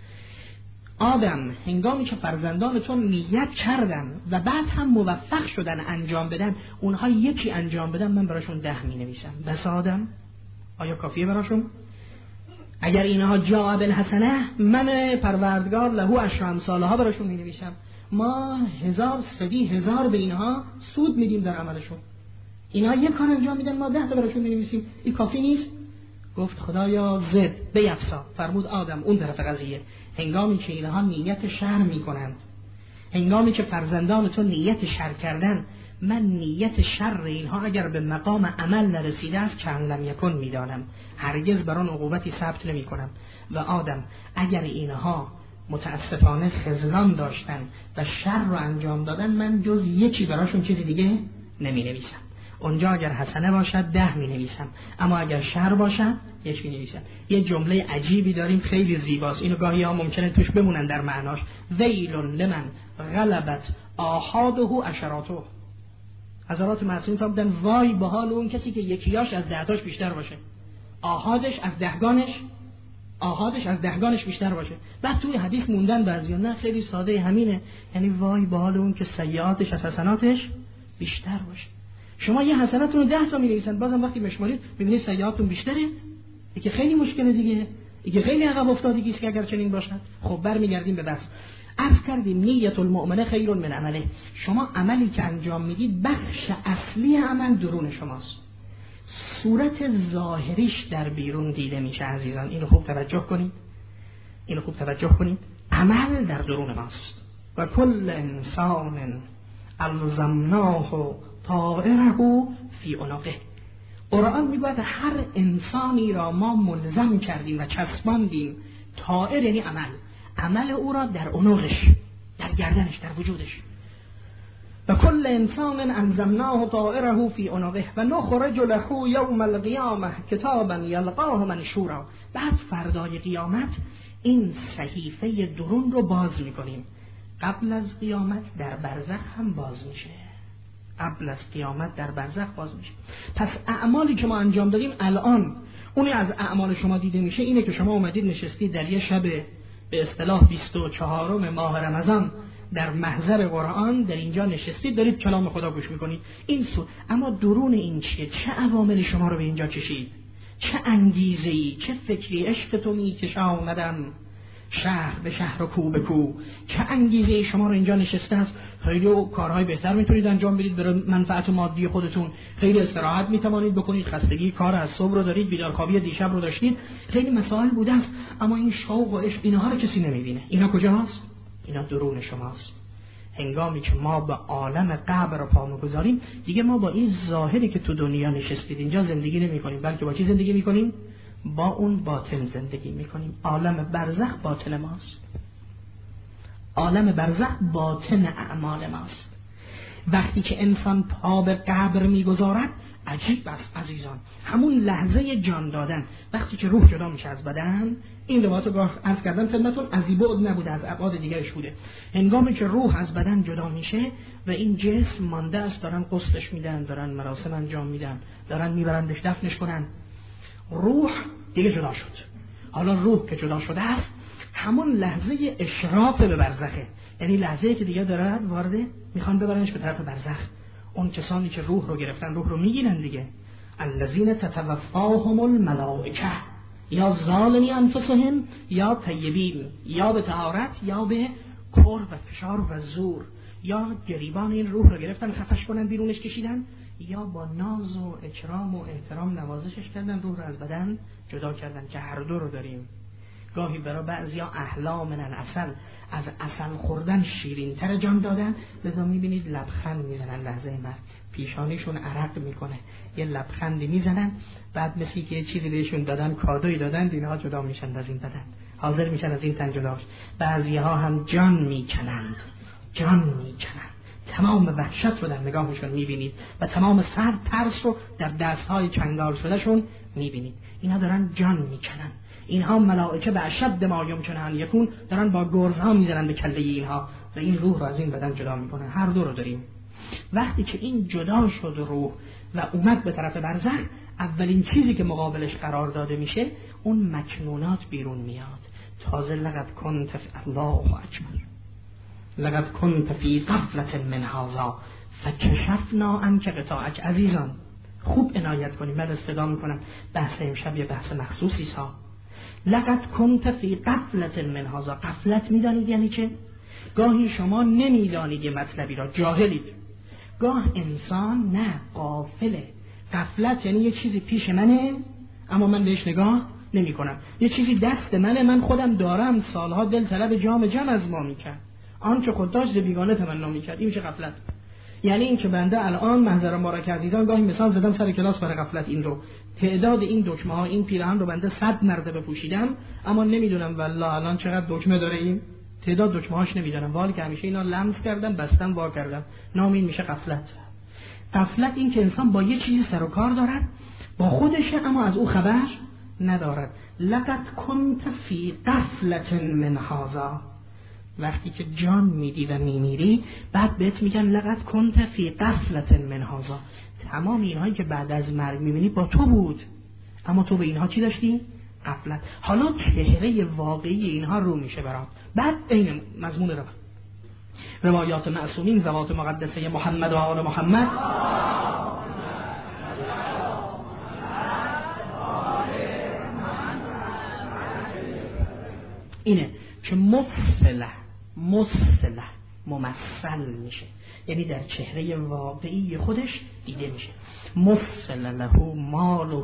آدم هنگامی که فرزندانتون نیت کردن و بعد هم موفق شدن انجام بدن، اونها یکی انجام بدن، من براشون ده می نویسم. بس آدم آیا کافیه براشون؟ اگر اینها جاء بالحسنه، من پروردگار له عشر امثالها براشون می نویسم. ما هزار صدی هزار به اینها سود میدیم در عملشون. اینها یک کار انجام میدن، ما ده تا براشون می نویسیم. این کافی نیست؟ گفت خدایا زد بیفسا. فرمود آدم اون طرف قضیه، هنگامی که اینها نیت شر میکنند، هنگامی که فرزندانتون نیت شر کردن، من نیت شر اینها اگر به مقام عمل نرسیده است که لم یکن میدانم، هرگز بر آن عقوبتی ثبت نمی کنم. و آدم اگر اینها متاسفانه خذلان داشتن و شر رو انجام دادن، من جز یکی براشون چیزی دیگه نمی نویسم. اونجا اگر حسنه باشد ده می نویسم، اما اگر شر باشد یک می نویسم. یه جمله عجیبی داریم خیلی زیباست، اینو گاهی ها ممکنه توش بمونن در معناش. ویل لمن غلبت آحاده عشراته. حضرات معصومین فرمودن وای به حال اون کسی که یکیاش از دهتاش بیشتر باشه، آحادش از دهگانش آحادش از دهگانش بیشتر باشه. بعد توی حدیث موندن بعضیا نه خیلی ساده همینه، یعنی وای به حال اون که سیئاتش از حسناتش بیشتر باشه. شما یه حسناتونو ده تا می‌نویسن، بازم وقتی بشمارید می‌بینید سیئاتتون بیشتره، دیگه خیلی مشکله دیگه، دیگه خیلی عقب افتادگی است که اگر چنین باشد. خب برمیگردیم به بحث. عرض کردیم نیت المؤمن خیر من عمله. شما عملی که انجام میدید بخش اصلی عمل درون شماست، صورت ظاهریش در بیرون دیده میشه. عزیزان اینو خوب توجه کنید، اینو خوب توجه کنید. عمل در درون ماست. و کل انسان الزمناه طائره فی عنقه. قرآن میگوید هر انسانی را ما ملزم کردیم و چسباندیم، طائر یعنی عمل، عمل او را در عنقش، در گردنش، در وجودش. و کل انسان الزمناه طائره فی عنقه و نخرج له یوم القیامه کتابا یلقاه منشورا. بعد فردای قیامت این صحیفه درون رو باز میکنیم. قبل از قیامت در برزخ هم باز میشه، قبل از قیامت در برزخ باز میشه. پس اعمالی که ما انجام دادیم الان، اونی از اعمال شما دیده میشه اینه که شما اومدید نشستید در یه شب به اصطلاح بیست و چهارم ماه رمضان در محضر قرآن، در اینجا نشستید دارید کلام خدا گوش میکنید. این سو اما درون این چیه؟ چه عواملی شما رو به اینجا کشید؟ چه انگیزه‌ای، چه فکری؟ عشق تو میکشاندم شهر به شهر و کو به کو. چه انگیزه‌ای شما رو اینجا نشسته است؟ خیلی کارهای بهتر میتونید انجام بدید برای منفعت مادی خودتون، خیلی استراحت میتوانید بکنید، خستگی کار از صبح رو دارید، بیدارخوابی دیشب رو داشتید، خیلی مسائل بوده است، اما این شوق و عشق اینها رو کسی نمیبینه. اینا کجاست؟ اینا درون شماست. هنگامی که ما به عالم قبر پا می‌گذاریم، دیگه ما با این ظاهری که تو دنیا نشستید اینجا زندگی نمی‌کنیم، بلکه با چی زندگی می‌کنیم؟ با اون باطن زندگی می‌کنیم. عالم برزخ باطن ماست، عالم برزخ باطن اعمال ماست. وقتی که انسان پا به قبر می‌گذارد عجیب است عزیزان، همون لحظه جان دادن، وقتی که روح جدا میشه از بدن، این روایت رو عرض کردم خدمتتون، از این بعد نبوده، از ابعاد دیگرش بوده. هنگامی که روح از بدن جدا میشه و این جسم مانده است، دارن غسلش میدن، دارن مراسم انجام میدن، دارن میبرندش دفنش کنن، روح دیگه جدا شد. حالا روح که جدا شده است، همون لحظه اشراف به برزخه، یعنی لحظه‌ای که دیگه داره وارد میخوان ببرنش به طرف برزخ. اون کسانی که روح رو گرفتن روح رو میگیرن دیگه. الذین تتوفاهم الملائکه یا ظالمی انفسهم یا طیبین، یا به طهارت یا به کر و فشار و زور، یا گریبان این روح رو گرفتن خفش کنن بیرونش کشیدن، یا با ناز و اکرام و احترام نوازشش کردن، روح رو از بدن جدا کردن، که هر دو رو داریم. گاهی برای بعضیا احلا من العسل، از عسل خوردن شیرین تر جان دادن، لذا میبینید لبخند میزنن لحظه مرگ، پیشانیشون عرق میکنه، یه لبخندی میزنن، بعد مثل که یه چیزی بهشون دادن، کادوی دادن، اینها جدا میشن از این بدن، حاضر میشن از این تن جدا بشن. بعضیها هم جان میکنند، جان میکنند، تمام وحشت رو در نگاهشون میبینید و تمام سر ترس رو در دستهای چنگال شدهشون میبینید. اینا دارن جان میکنن. اینها ملائکه به اشد ما یمکن ان یکون دارن با گرزها میزنن به کله اینها و این روح رو از این بدن جدا میکنن. هر دو رو داریم. وقتی که این جدا شد روح و اومد به طرف برزخ، اولین چیزی که مقابلش قرار داده میشه اون مکنونات بیرون میاد. تازه لقد کنت فی الله اکبر، لقد کنت فی غفلة من هذا فکشفنا عنک غطاءک. عزیزان خوب عنایت کنید، من استدعا میکنم بحث امشب یه بحث مخصوصی سا. لقد کنت فی غفلة من هذا. غفلت میدانید یعنی چه؟ گاهی شما نمیدانید یه مطلبی را، جاهلید. گاه انسان نه، غافله. غفلت یعنی یه چیزی پیش منه اما من بهش نگاه نمی کنم، یه چیزی دست منه، من خودم دارم، سالها دل طلب جام جم از ما میکرد، آن که خود داشت ز بیگانه تمنا میکرد. این میشه غفلت. یعنی این که بنده الان محضر مبارک عزیزان گاهی مثال زدم سر کلاس برای غفلت این رو، تعداد این دکمه ها این پیراهن رو بنده صد مرتبه پوشیدم اما نمیدونم والله الان چقدر دکمه داره این، تعداد دکمه هاش نمیدونم، ولی که همیشه اینا لمس کردم بستم وا کردم. نام این میشه غفلت. غفلت این که انسان با یه چیزی سر و کار دارد، با خودشه اما از او خبر ندارد. لقد کنت فی غفلت من هذا، وقتی که جان میدی و میمیری بعد بهت میگن لقد کنت فی غفلت من هذا، تمام اینهایی که بعد از مرگ میبینی با تو بود اما تو به اینها چی داشتی؟ غفلت. حالا چهره واقعی اینها رو میشه برات. بعد این مضمون رو روایات معصومین ذوات مقدسه محمد و آل محمد اینه که مفصله مفصله ممثل میشه، یعنی در چهره واقعی خودش دیده میشه. مفصل له ماله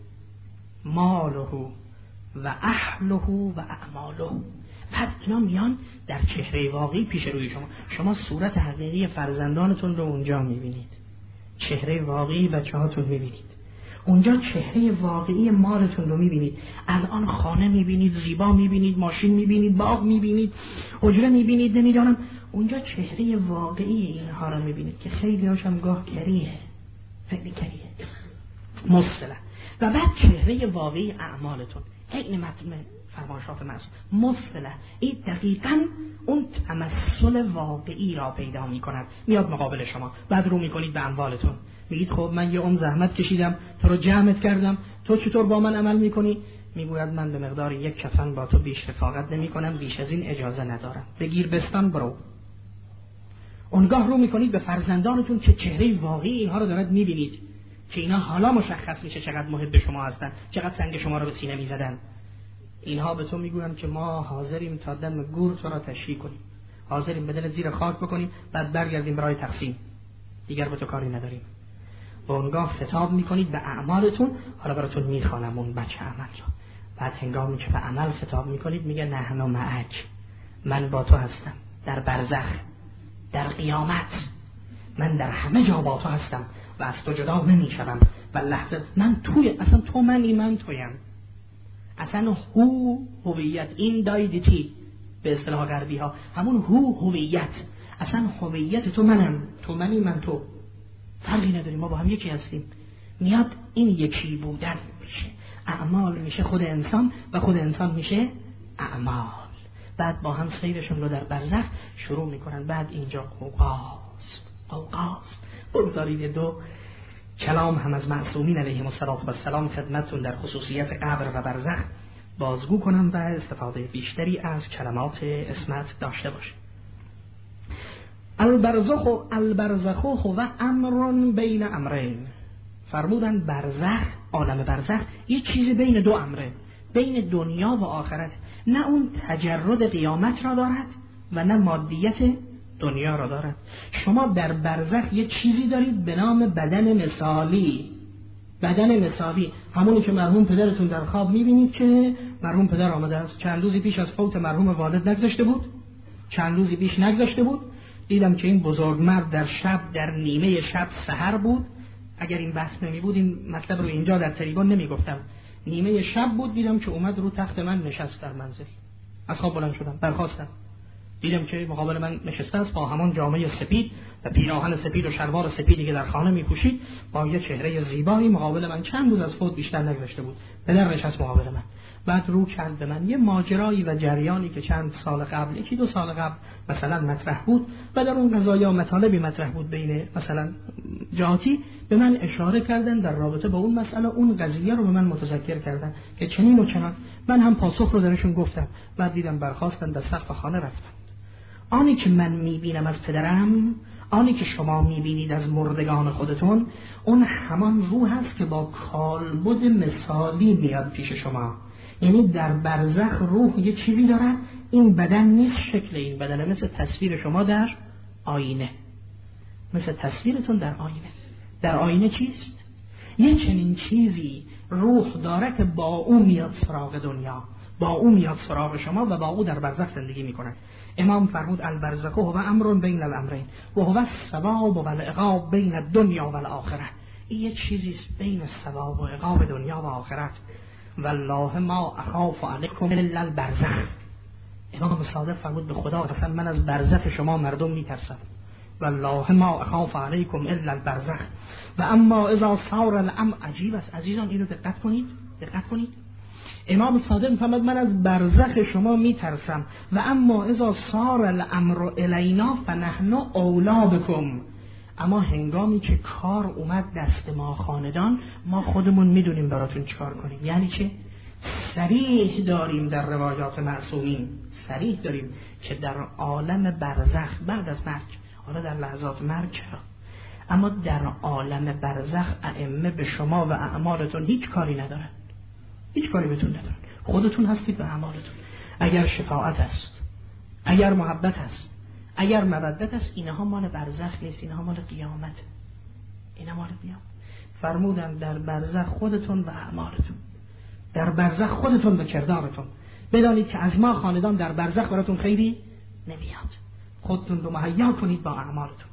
ماله و اهله و اعماله. بعد اینا میان در چهره واقعی پیش روی شما. شما صورت حقیقی فرزندانتون رو اونجا میبینید، چهره واقعی بچه‌هاتون میبینید اونجا، چهره واقعی مالتون رو میبینید. الان خانه میبینید، زیبا میبینید، ماشین میبینید، باغ میبینید، حجره میبینید، نمیدانم اونجا چهره واقعی اینها رو میبینید که خیلی هاشم گاه کریه، خیلی کریه مصلح. و بعد چهره واقعی اعمالتون، این متن فرمایشات معصوم مصلح، این دقیقاً اون تمثل واقعی را پیدا میکند، میاد مقابل شما. بعد رو میکنید به اموالتون، میگید خب من یه عمر زحمت کشیدم تو رو جمعت کردم، تو چطور با من عمل میکنی؟ میگوید من به مقدار یک کفن با تو بیش رفاقت نمی کنم، بیش از این اجازه ندارم، بگیر بستان برو. اونگاه رو میکنید به فرزندانتون که چهره واقعی اینها رو دارد میبینید که اینا حالا مشخص میشه چقدر محب شما هستن، چقدر سنگ شما رو به سینه میزدن. اینها به تو میگویم که ما حاضریم تا دم گور تو را تشییع کنیم، حاضریم بدن زیر خاک بکنیم، بعد برگردیم برای تقسیم، دیگر به تو کاری نداریم. با اونگاه خطاب میکنید به اعمالتون. حالا براتون میخوانم اون بچه عمل را. بعد هنگامی که به عمل خطاب میکنید میگه نحن معک، من با تو هستم در برزخ، در قیامت، من در همه جا با تو هستم و از تو جدا نمیشم و لحظه من توی، اصلا تو منی من تویم، اصلا هو هویت، این دایدیتی به اصطلاح غربی ها همون هو هویت، اصلا هویت تو منم، تو منی من تو، فرقی نداریم، ما با هم یکی هستیم. میاد این یکی بودن میشه، اعمال میشه خود انسان و خود انسان میشه اعمال. بعد با هم سیرشون رو در برزخ شروع میکنن. بعد اینجا قوقاست قوقاست. بگذارید دو کلام هم از معصومین علیهم السلام خدمتتون در خصوصیت قبر و برزخ بازگو کنم و استفاده بیشتری از کلمات اسمت داشته باشیم. البرزخ و البرزخ و امر بین امرین. فرمودن برزخ، عالم برزخ یه چیزی بین دو امره، بین دنیا و آخرت. نه اون تجرد قیامت را دارد و نه مادیت دنیا را دارد. شما در برزخ یه چیزی دارید به نام بدن مثالی. بدن مثالی همونی که مرحوم پدرتون در خواب میبینید که مرحوم پدر آمده است. چند روزی پیش از فوت مرحوم والد نگذشته بود، چند روزی پیش نگذشته بود. دیدم که این بزرگ مرد در شب، در نیمه شب سحر بود. اگر این بحث نمی بود این مطلب رو اینجا در تریبان نمی گفتم. نیمه شب بود، دیدم که اومد رو تخت من نشست در منزل. از خواب بلند شدم، برخاستم، دیدم که مقابل من نشسته است با همان جامعه سپید و پیراهن سپید و شلوار سپیدی که در خانه می پوشید، با یه چهره زیبایی مقابل من. چند روز از فوت بیشتر نگذشته بود. پدر نشست مقابل من، بعد رو کرد به من یه ماجرایی و جریانی که چند سال قبل، یکی دو سال قبل مثلا مطرح بود و در اون قضایا مطالبی مطرح بود بین مثلا جهاتی، به من اشاره کردن در رابطه با اون مسئله، اون قضیه رو به من متذکر کردن که چنین و چنان. من هم پاسخ رو درشون گفتم. بعد دیدم برخاستن در سقف خانه رفتن. آنی که من میبینم از پدرم، آنی که شما میبینید از مردگان خودتون، اون همان روح هست که با کالبد مثالی میاد پیش شما. یعنی در برزخ روح یه چیزی دارد، این بدن نیست، شکل این بدن مثل تصویر شما در آینه، مثل تصویرتون در آینه. در آینه چیست؟ یه چنین چیزی روح داره که با اون میاد سراغ دنیا. با او میاد سراغ شما و با او در برزخ زندگی میکنند. امام فرمود البرزخ هو امر بین الامرین و هو الثواب و العقاب بین الدنیا و الاخره. این یه چیزی بین ثواب و عقاب دنیا و آخرت. والله ما اخاف علیکم الا البرزخ. امام صادق فرمود به خدا قسم من از برزخ شما مردم میترسم. والله ما اخاف علیکم الا البرزخ. و اما اذا صار الامر، عجیب است عزیزان، اینو دقت کنید دقت کنید. امام صادق فرمود من از برزخ شما میترسم و اما اذا صار الامر الینا فنحن اولا بکم. اما هنگامی که کار اومد دست ما خاندان، ما خودمون میدونیم براتون چیکار کنیم. یعنی که صریح داریم در روایات معصومین، صریح داریم که در عالم برزخ بعد از مرگ، حالا در لحظات مرگ چرا، اما در عالم برزخ ائمه به شما و اعمالتون هیچ کاری ندارن، هیچ کاری بهتون ندارن. خودتون هستید و اعمالتون. اگر شفاعت است، اگر محبت است، اگر مودت است، اینها مال برزخ نیست، اینها مال قیامت. اینها مال قیامت. فرمودن در برزخ خودتون و اعمالتون، در برزخ خودتون و کردارتون. بدانید که از ما خاندان در برزخ براتون خیری نمیاد. خودتون رو مهیا کنید با اعمالتون.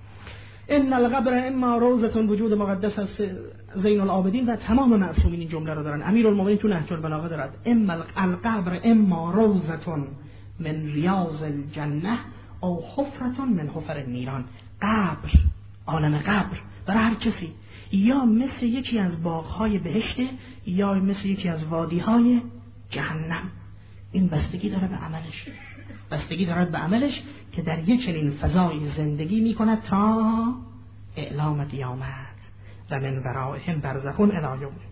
ان القبر اما روضه وجود مقدس است. زین العابدین و تمام معصومین این جمله رو دارن. امیرالمومنین تو نهج البلاغه دارد اما القبر اما روضه من ریاض الجنه او حفرة من حفر النیران. قبر، عالم قبر برای هر کسی یا مثل یکی از باغ‌های بهشته یا مثل یکی از وادی‌های جهنم. این بستگی داره به عملش، بستگی داره به عملش که در یک چنین فضایی زندگی می‌کند تا اعلام قیامت. و من ورائهم برزخون الی یوم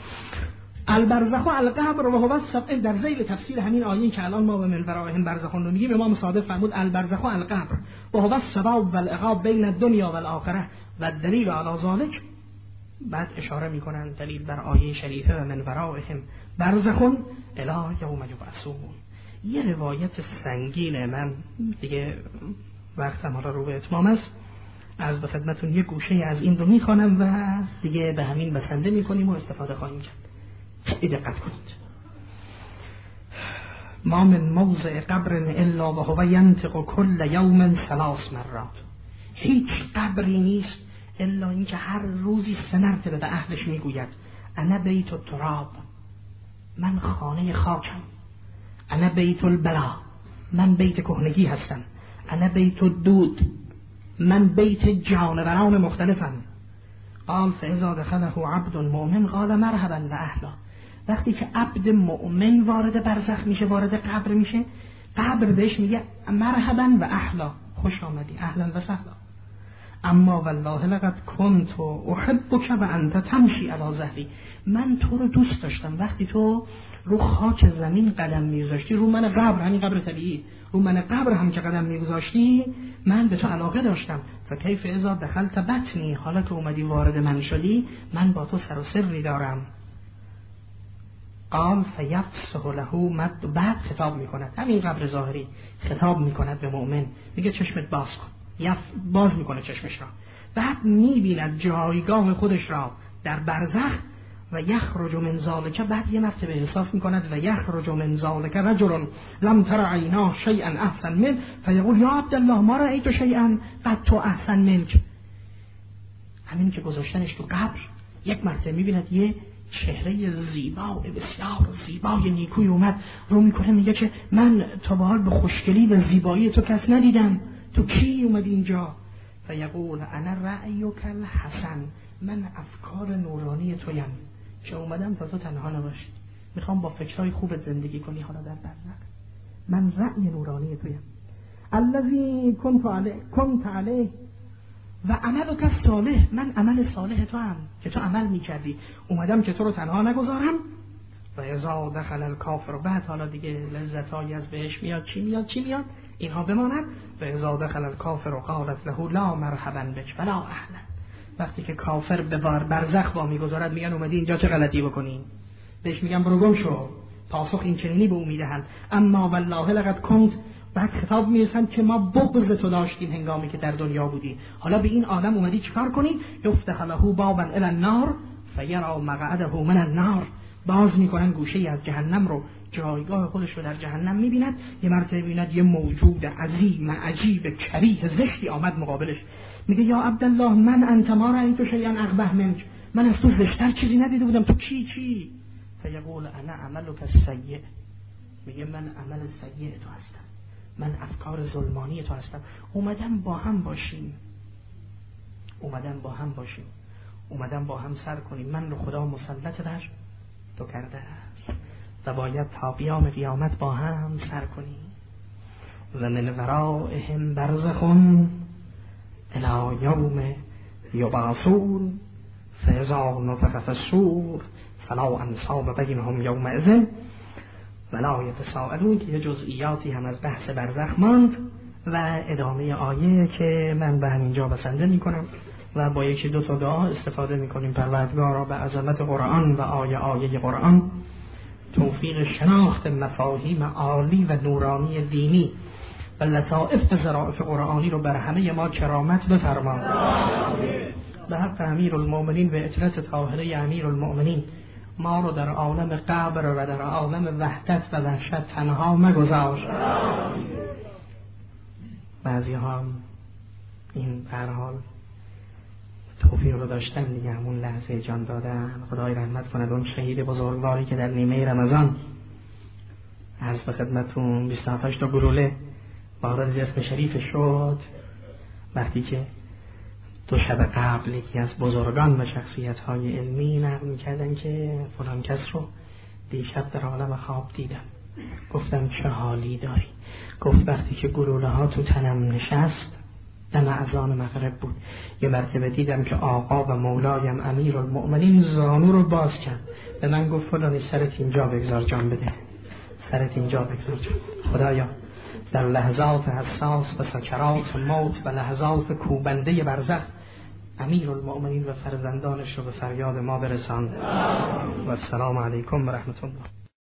البرزخ و القبر و هو السبع. در ذیل تفسیر همین آیه که الان ما به من ورائهم برزخون رو میگیم، امام صادق فرمود البرزخ و القبر و هو الثواب و العقاب بین الدنیا و الاخره و دلیل علی ذلک. بعد اشاره میکنن دلیل بر آیه شریفه و من ورائهم برزخون الی یوم یبعثون. یه روایت سنگین، من دیگه وقتم حالا رو به اتمام است، از به خدمتون یه گوشه از این رو میخوانم و دیگه به همین بسنده میکنیم و استفاده خواهیم کرد. خیلی دقت کنید. ما من موضع قبر الا و هو ینطق کل یوم ثلاث مرات. هیچ قبری نیست الا اینکه هر روزی سه مرتبه به اهلش میگوید انا بیت التراب، من خانه خاکم. انا بیت البلا، من بیت کهنگی هستم. انا بیت الدود، من بیت جانوران مختلفم. قال فاذا دخله عبد مؤمن قال مرحبا و اهلا. وقتی که عبد مؤمن وارد برزخ میشه، وارد قبر میشه، قبر بهش میگه مرحبا و اهلا، خوش آمدی، اهلا و سهلا. اما والله لقد كنت احبك و انت تمشي على ظهری، من تو رو دوست داشتم وقتی تو رو خاک زمین قدم میذاشتی، رو من قبر، همین قبر طبیعی، رو من قبر هم که قدم میگذاشتی من به تو علاقه داشتم. فکیف اذا دخلت بطنی، حالا که اومدی وارد من شدی من با تو سر و سری دارم. قال فیفسح له مد، بعد خطاب میکند، همین قبر ظاهری خطاب میکند به مؤمن، میگه چشمت باز کن، یف باز میکنه چشمش را، بعد میبیند جایگاه خودش را در برزخ و یخرج من ذالک، بعد یه مرتبه احساس میکند و یخرج من ذالک رجل لم تر عیناه شیئا احسن منه فیقول یا عبدالله ما رأیت شیئا قد تو احسن منک. همین که گذاشتنش تو قبر یک مرتبه میبیند یه چهره زیبا و بسیار زیبای نیکوی اومد، رو میکنه میگه که من تا به حال به خوشگلی و زیبایی تو کس ندیدم، تو کی اومدی اینجا؟ فیقول انا رأیک الحسن، من افکار نورانی تویم که اومدم تا تو تنها نباشی، میخوام با فکرهای خوبت زندگی کنی حالا در برزخ، من رأی نورانی تویم. الذی کنت علیه کنت علیه و عملک صالح، من عمل صالح تو هم که تو عمل میکردی، اومدم که تو رو تنها نگذارم. و اذا دخل الکافر، بعد حالا دیگه لذتایی از بهش میاد، چی میاد چی میاد اینها بماند. و اذا دخل الکافر قالت له لا مرحبا بک ولا اهلا، وقتی که کافر به برزخ با میگذارد میگن اومدی اینجا چه غلطی بکنی، بهش میگن برو گم شو، پاسخ این چنینی به او میدهند. اما والله لقد كنت، بعد خطاب میرسند که ما بغض تو داشتیم هنگامی که در دنیا بودی، حالا به این عالم اومدی چیکار کنی؟ یفتح له بابا الی النار فیرى مقعده من النار، باز میکنن گوشه ای از جهنم رو، جایگاه خودش رو در جهنم میبیند. یه مرتبه ببیند یه موجود عظیم عجیب کریه زشتی آمد مقابلش، میگه یا عبدالله من انت ما رأیت شیئا اقبح منک، من از تو زشتر چیزی ندیده بودم، تو کی چی؟ فیقول انا عملک السیء، میگه من عمل سیء تو هستم، من افکار ظلمانی تو هستم. اومدم با هم باشیم، اومدم با هم باشیم، اومدم با هم سر کنیم. من رو خدا مسلط بر تو کرده است و باید تا قیام قیامت با هم سر کنیم. و من ورائهم برزخ الی یوم یبعثون فاذا نفخ فی الصور فلا انساب بینهم یومئذ ولا یتساءلون، که یه جزئیاتی هم از بحث برزخ ماند و ادامه آیه که من به همینجا بسنده می کنم و با یکی دو تا دعا استفاده می کنیم. پروردگارا به عظمت قرآن و آیه آیه قرآن توفیق شناخت مفاهیم عالی و نورانی دینی و لطائف و ظرافت قرآنی رو بر همه ما کرامت بفرما. به حق امیر المؤمنین و اطرت طاهره امیر المؤمنین ما رو در عالم قبر و در عالم وحدت و وحشت تنها مگذار. بعضی ها هم این به هر حال توفیق رو داشتن دیگه، همون لحظه جان دادن. خدای رحمت کند اون شهید بزرگواری که در نیمه رمضان عرض به خدمتون بیست و هفت تا گلوله وارد جسم شریف شد، وقتی که دو شب قبل یکی از بزرگان و شخصیت های علمی نقل میکردن که فلان کس رو دیشب در عالم خواب دیدم. گفتم چه حالی داری؟ گفت وقتی که گلوله ها تو تنم نشست دم اذان مغرب بود، یه مرتبه دیدم که آقا و مولایم امیر المؤمنین زانو رو باز کرد، به من گفت فلانی سرت اینجا بگذار جان بده، سرت اینجا بگذار جان. خدایا در لحظات حساس و سکرات موت و لحظات کوبنده برزخ امیر المؤمنین و فرزندانش رو به فریاد ما برسان. و السلام علیکم و رحمت الله.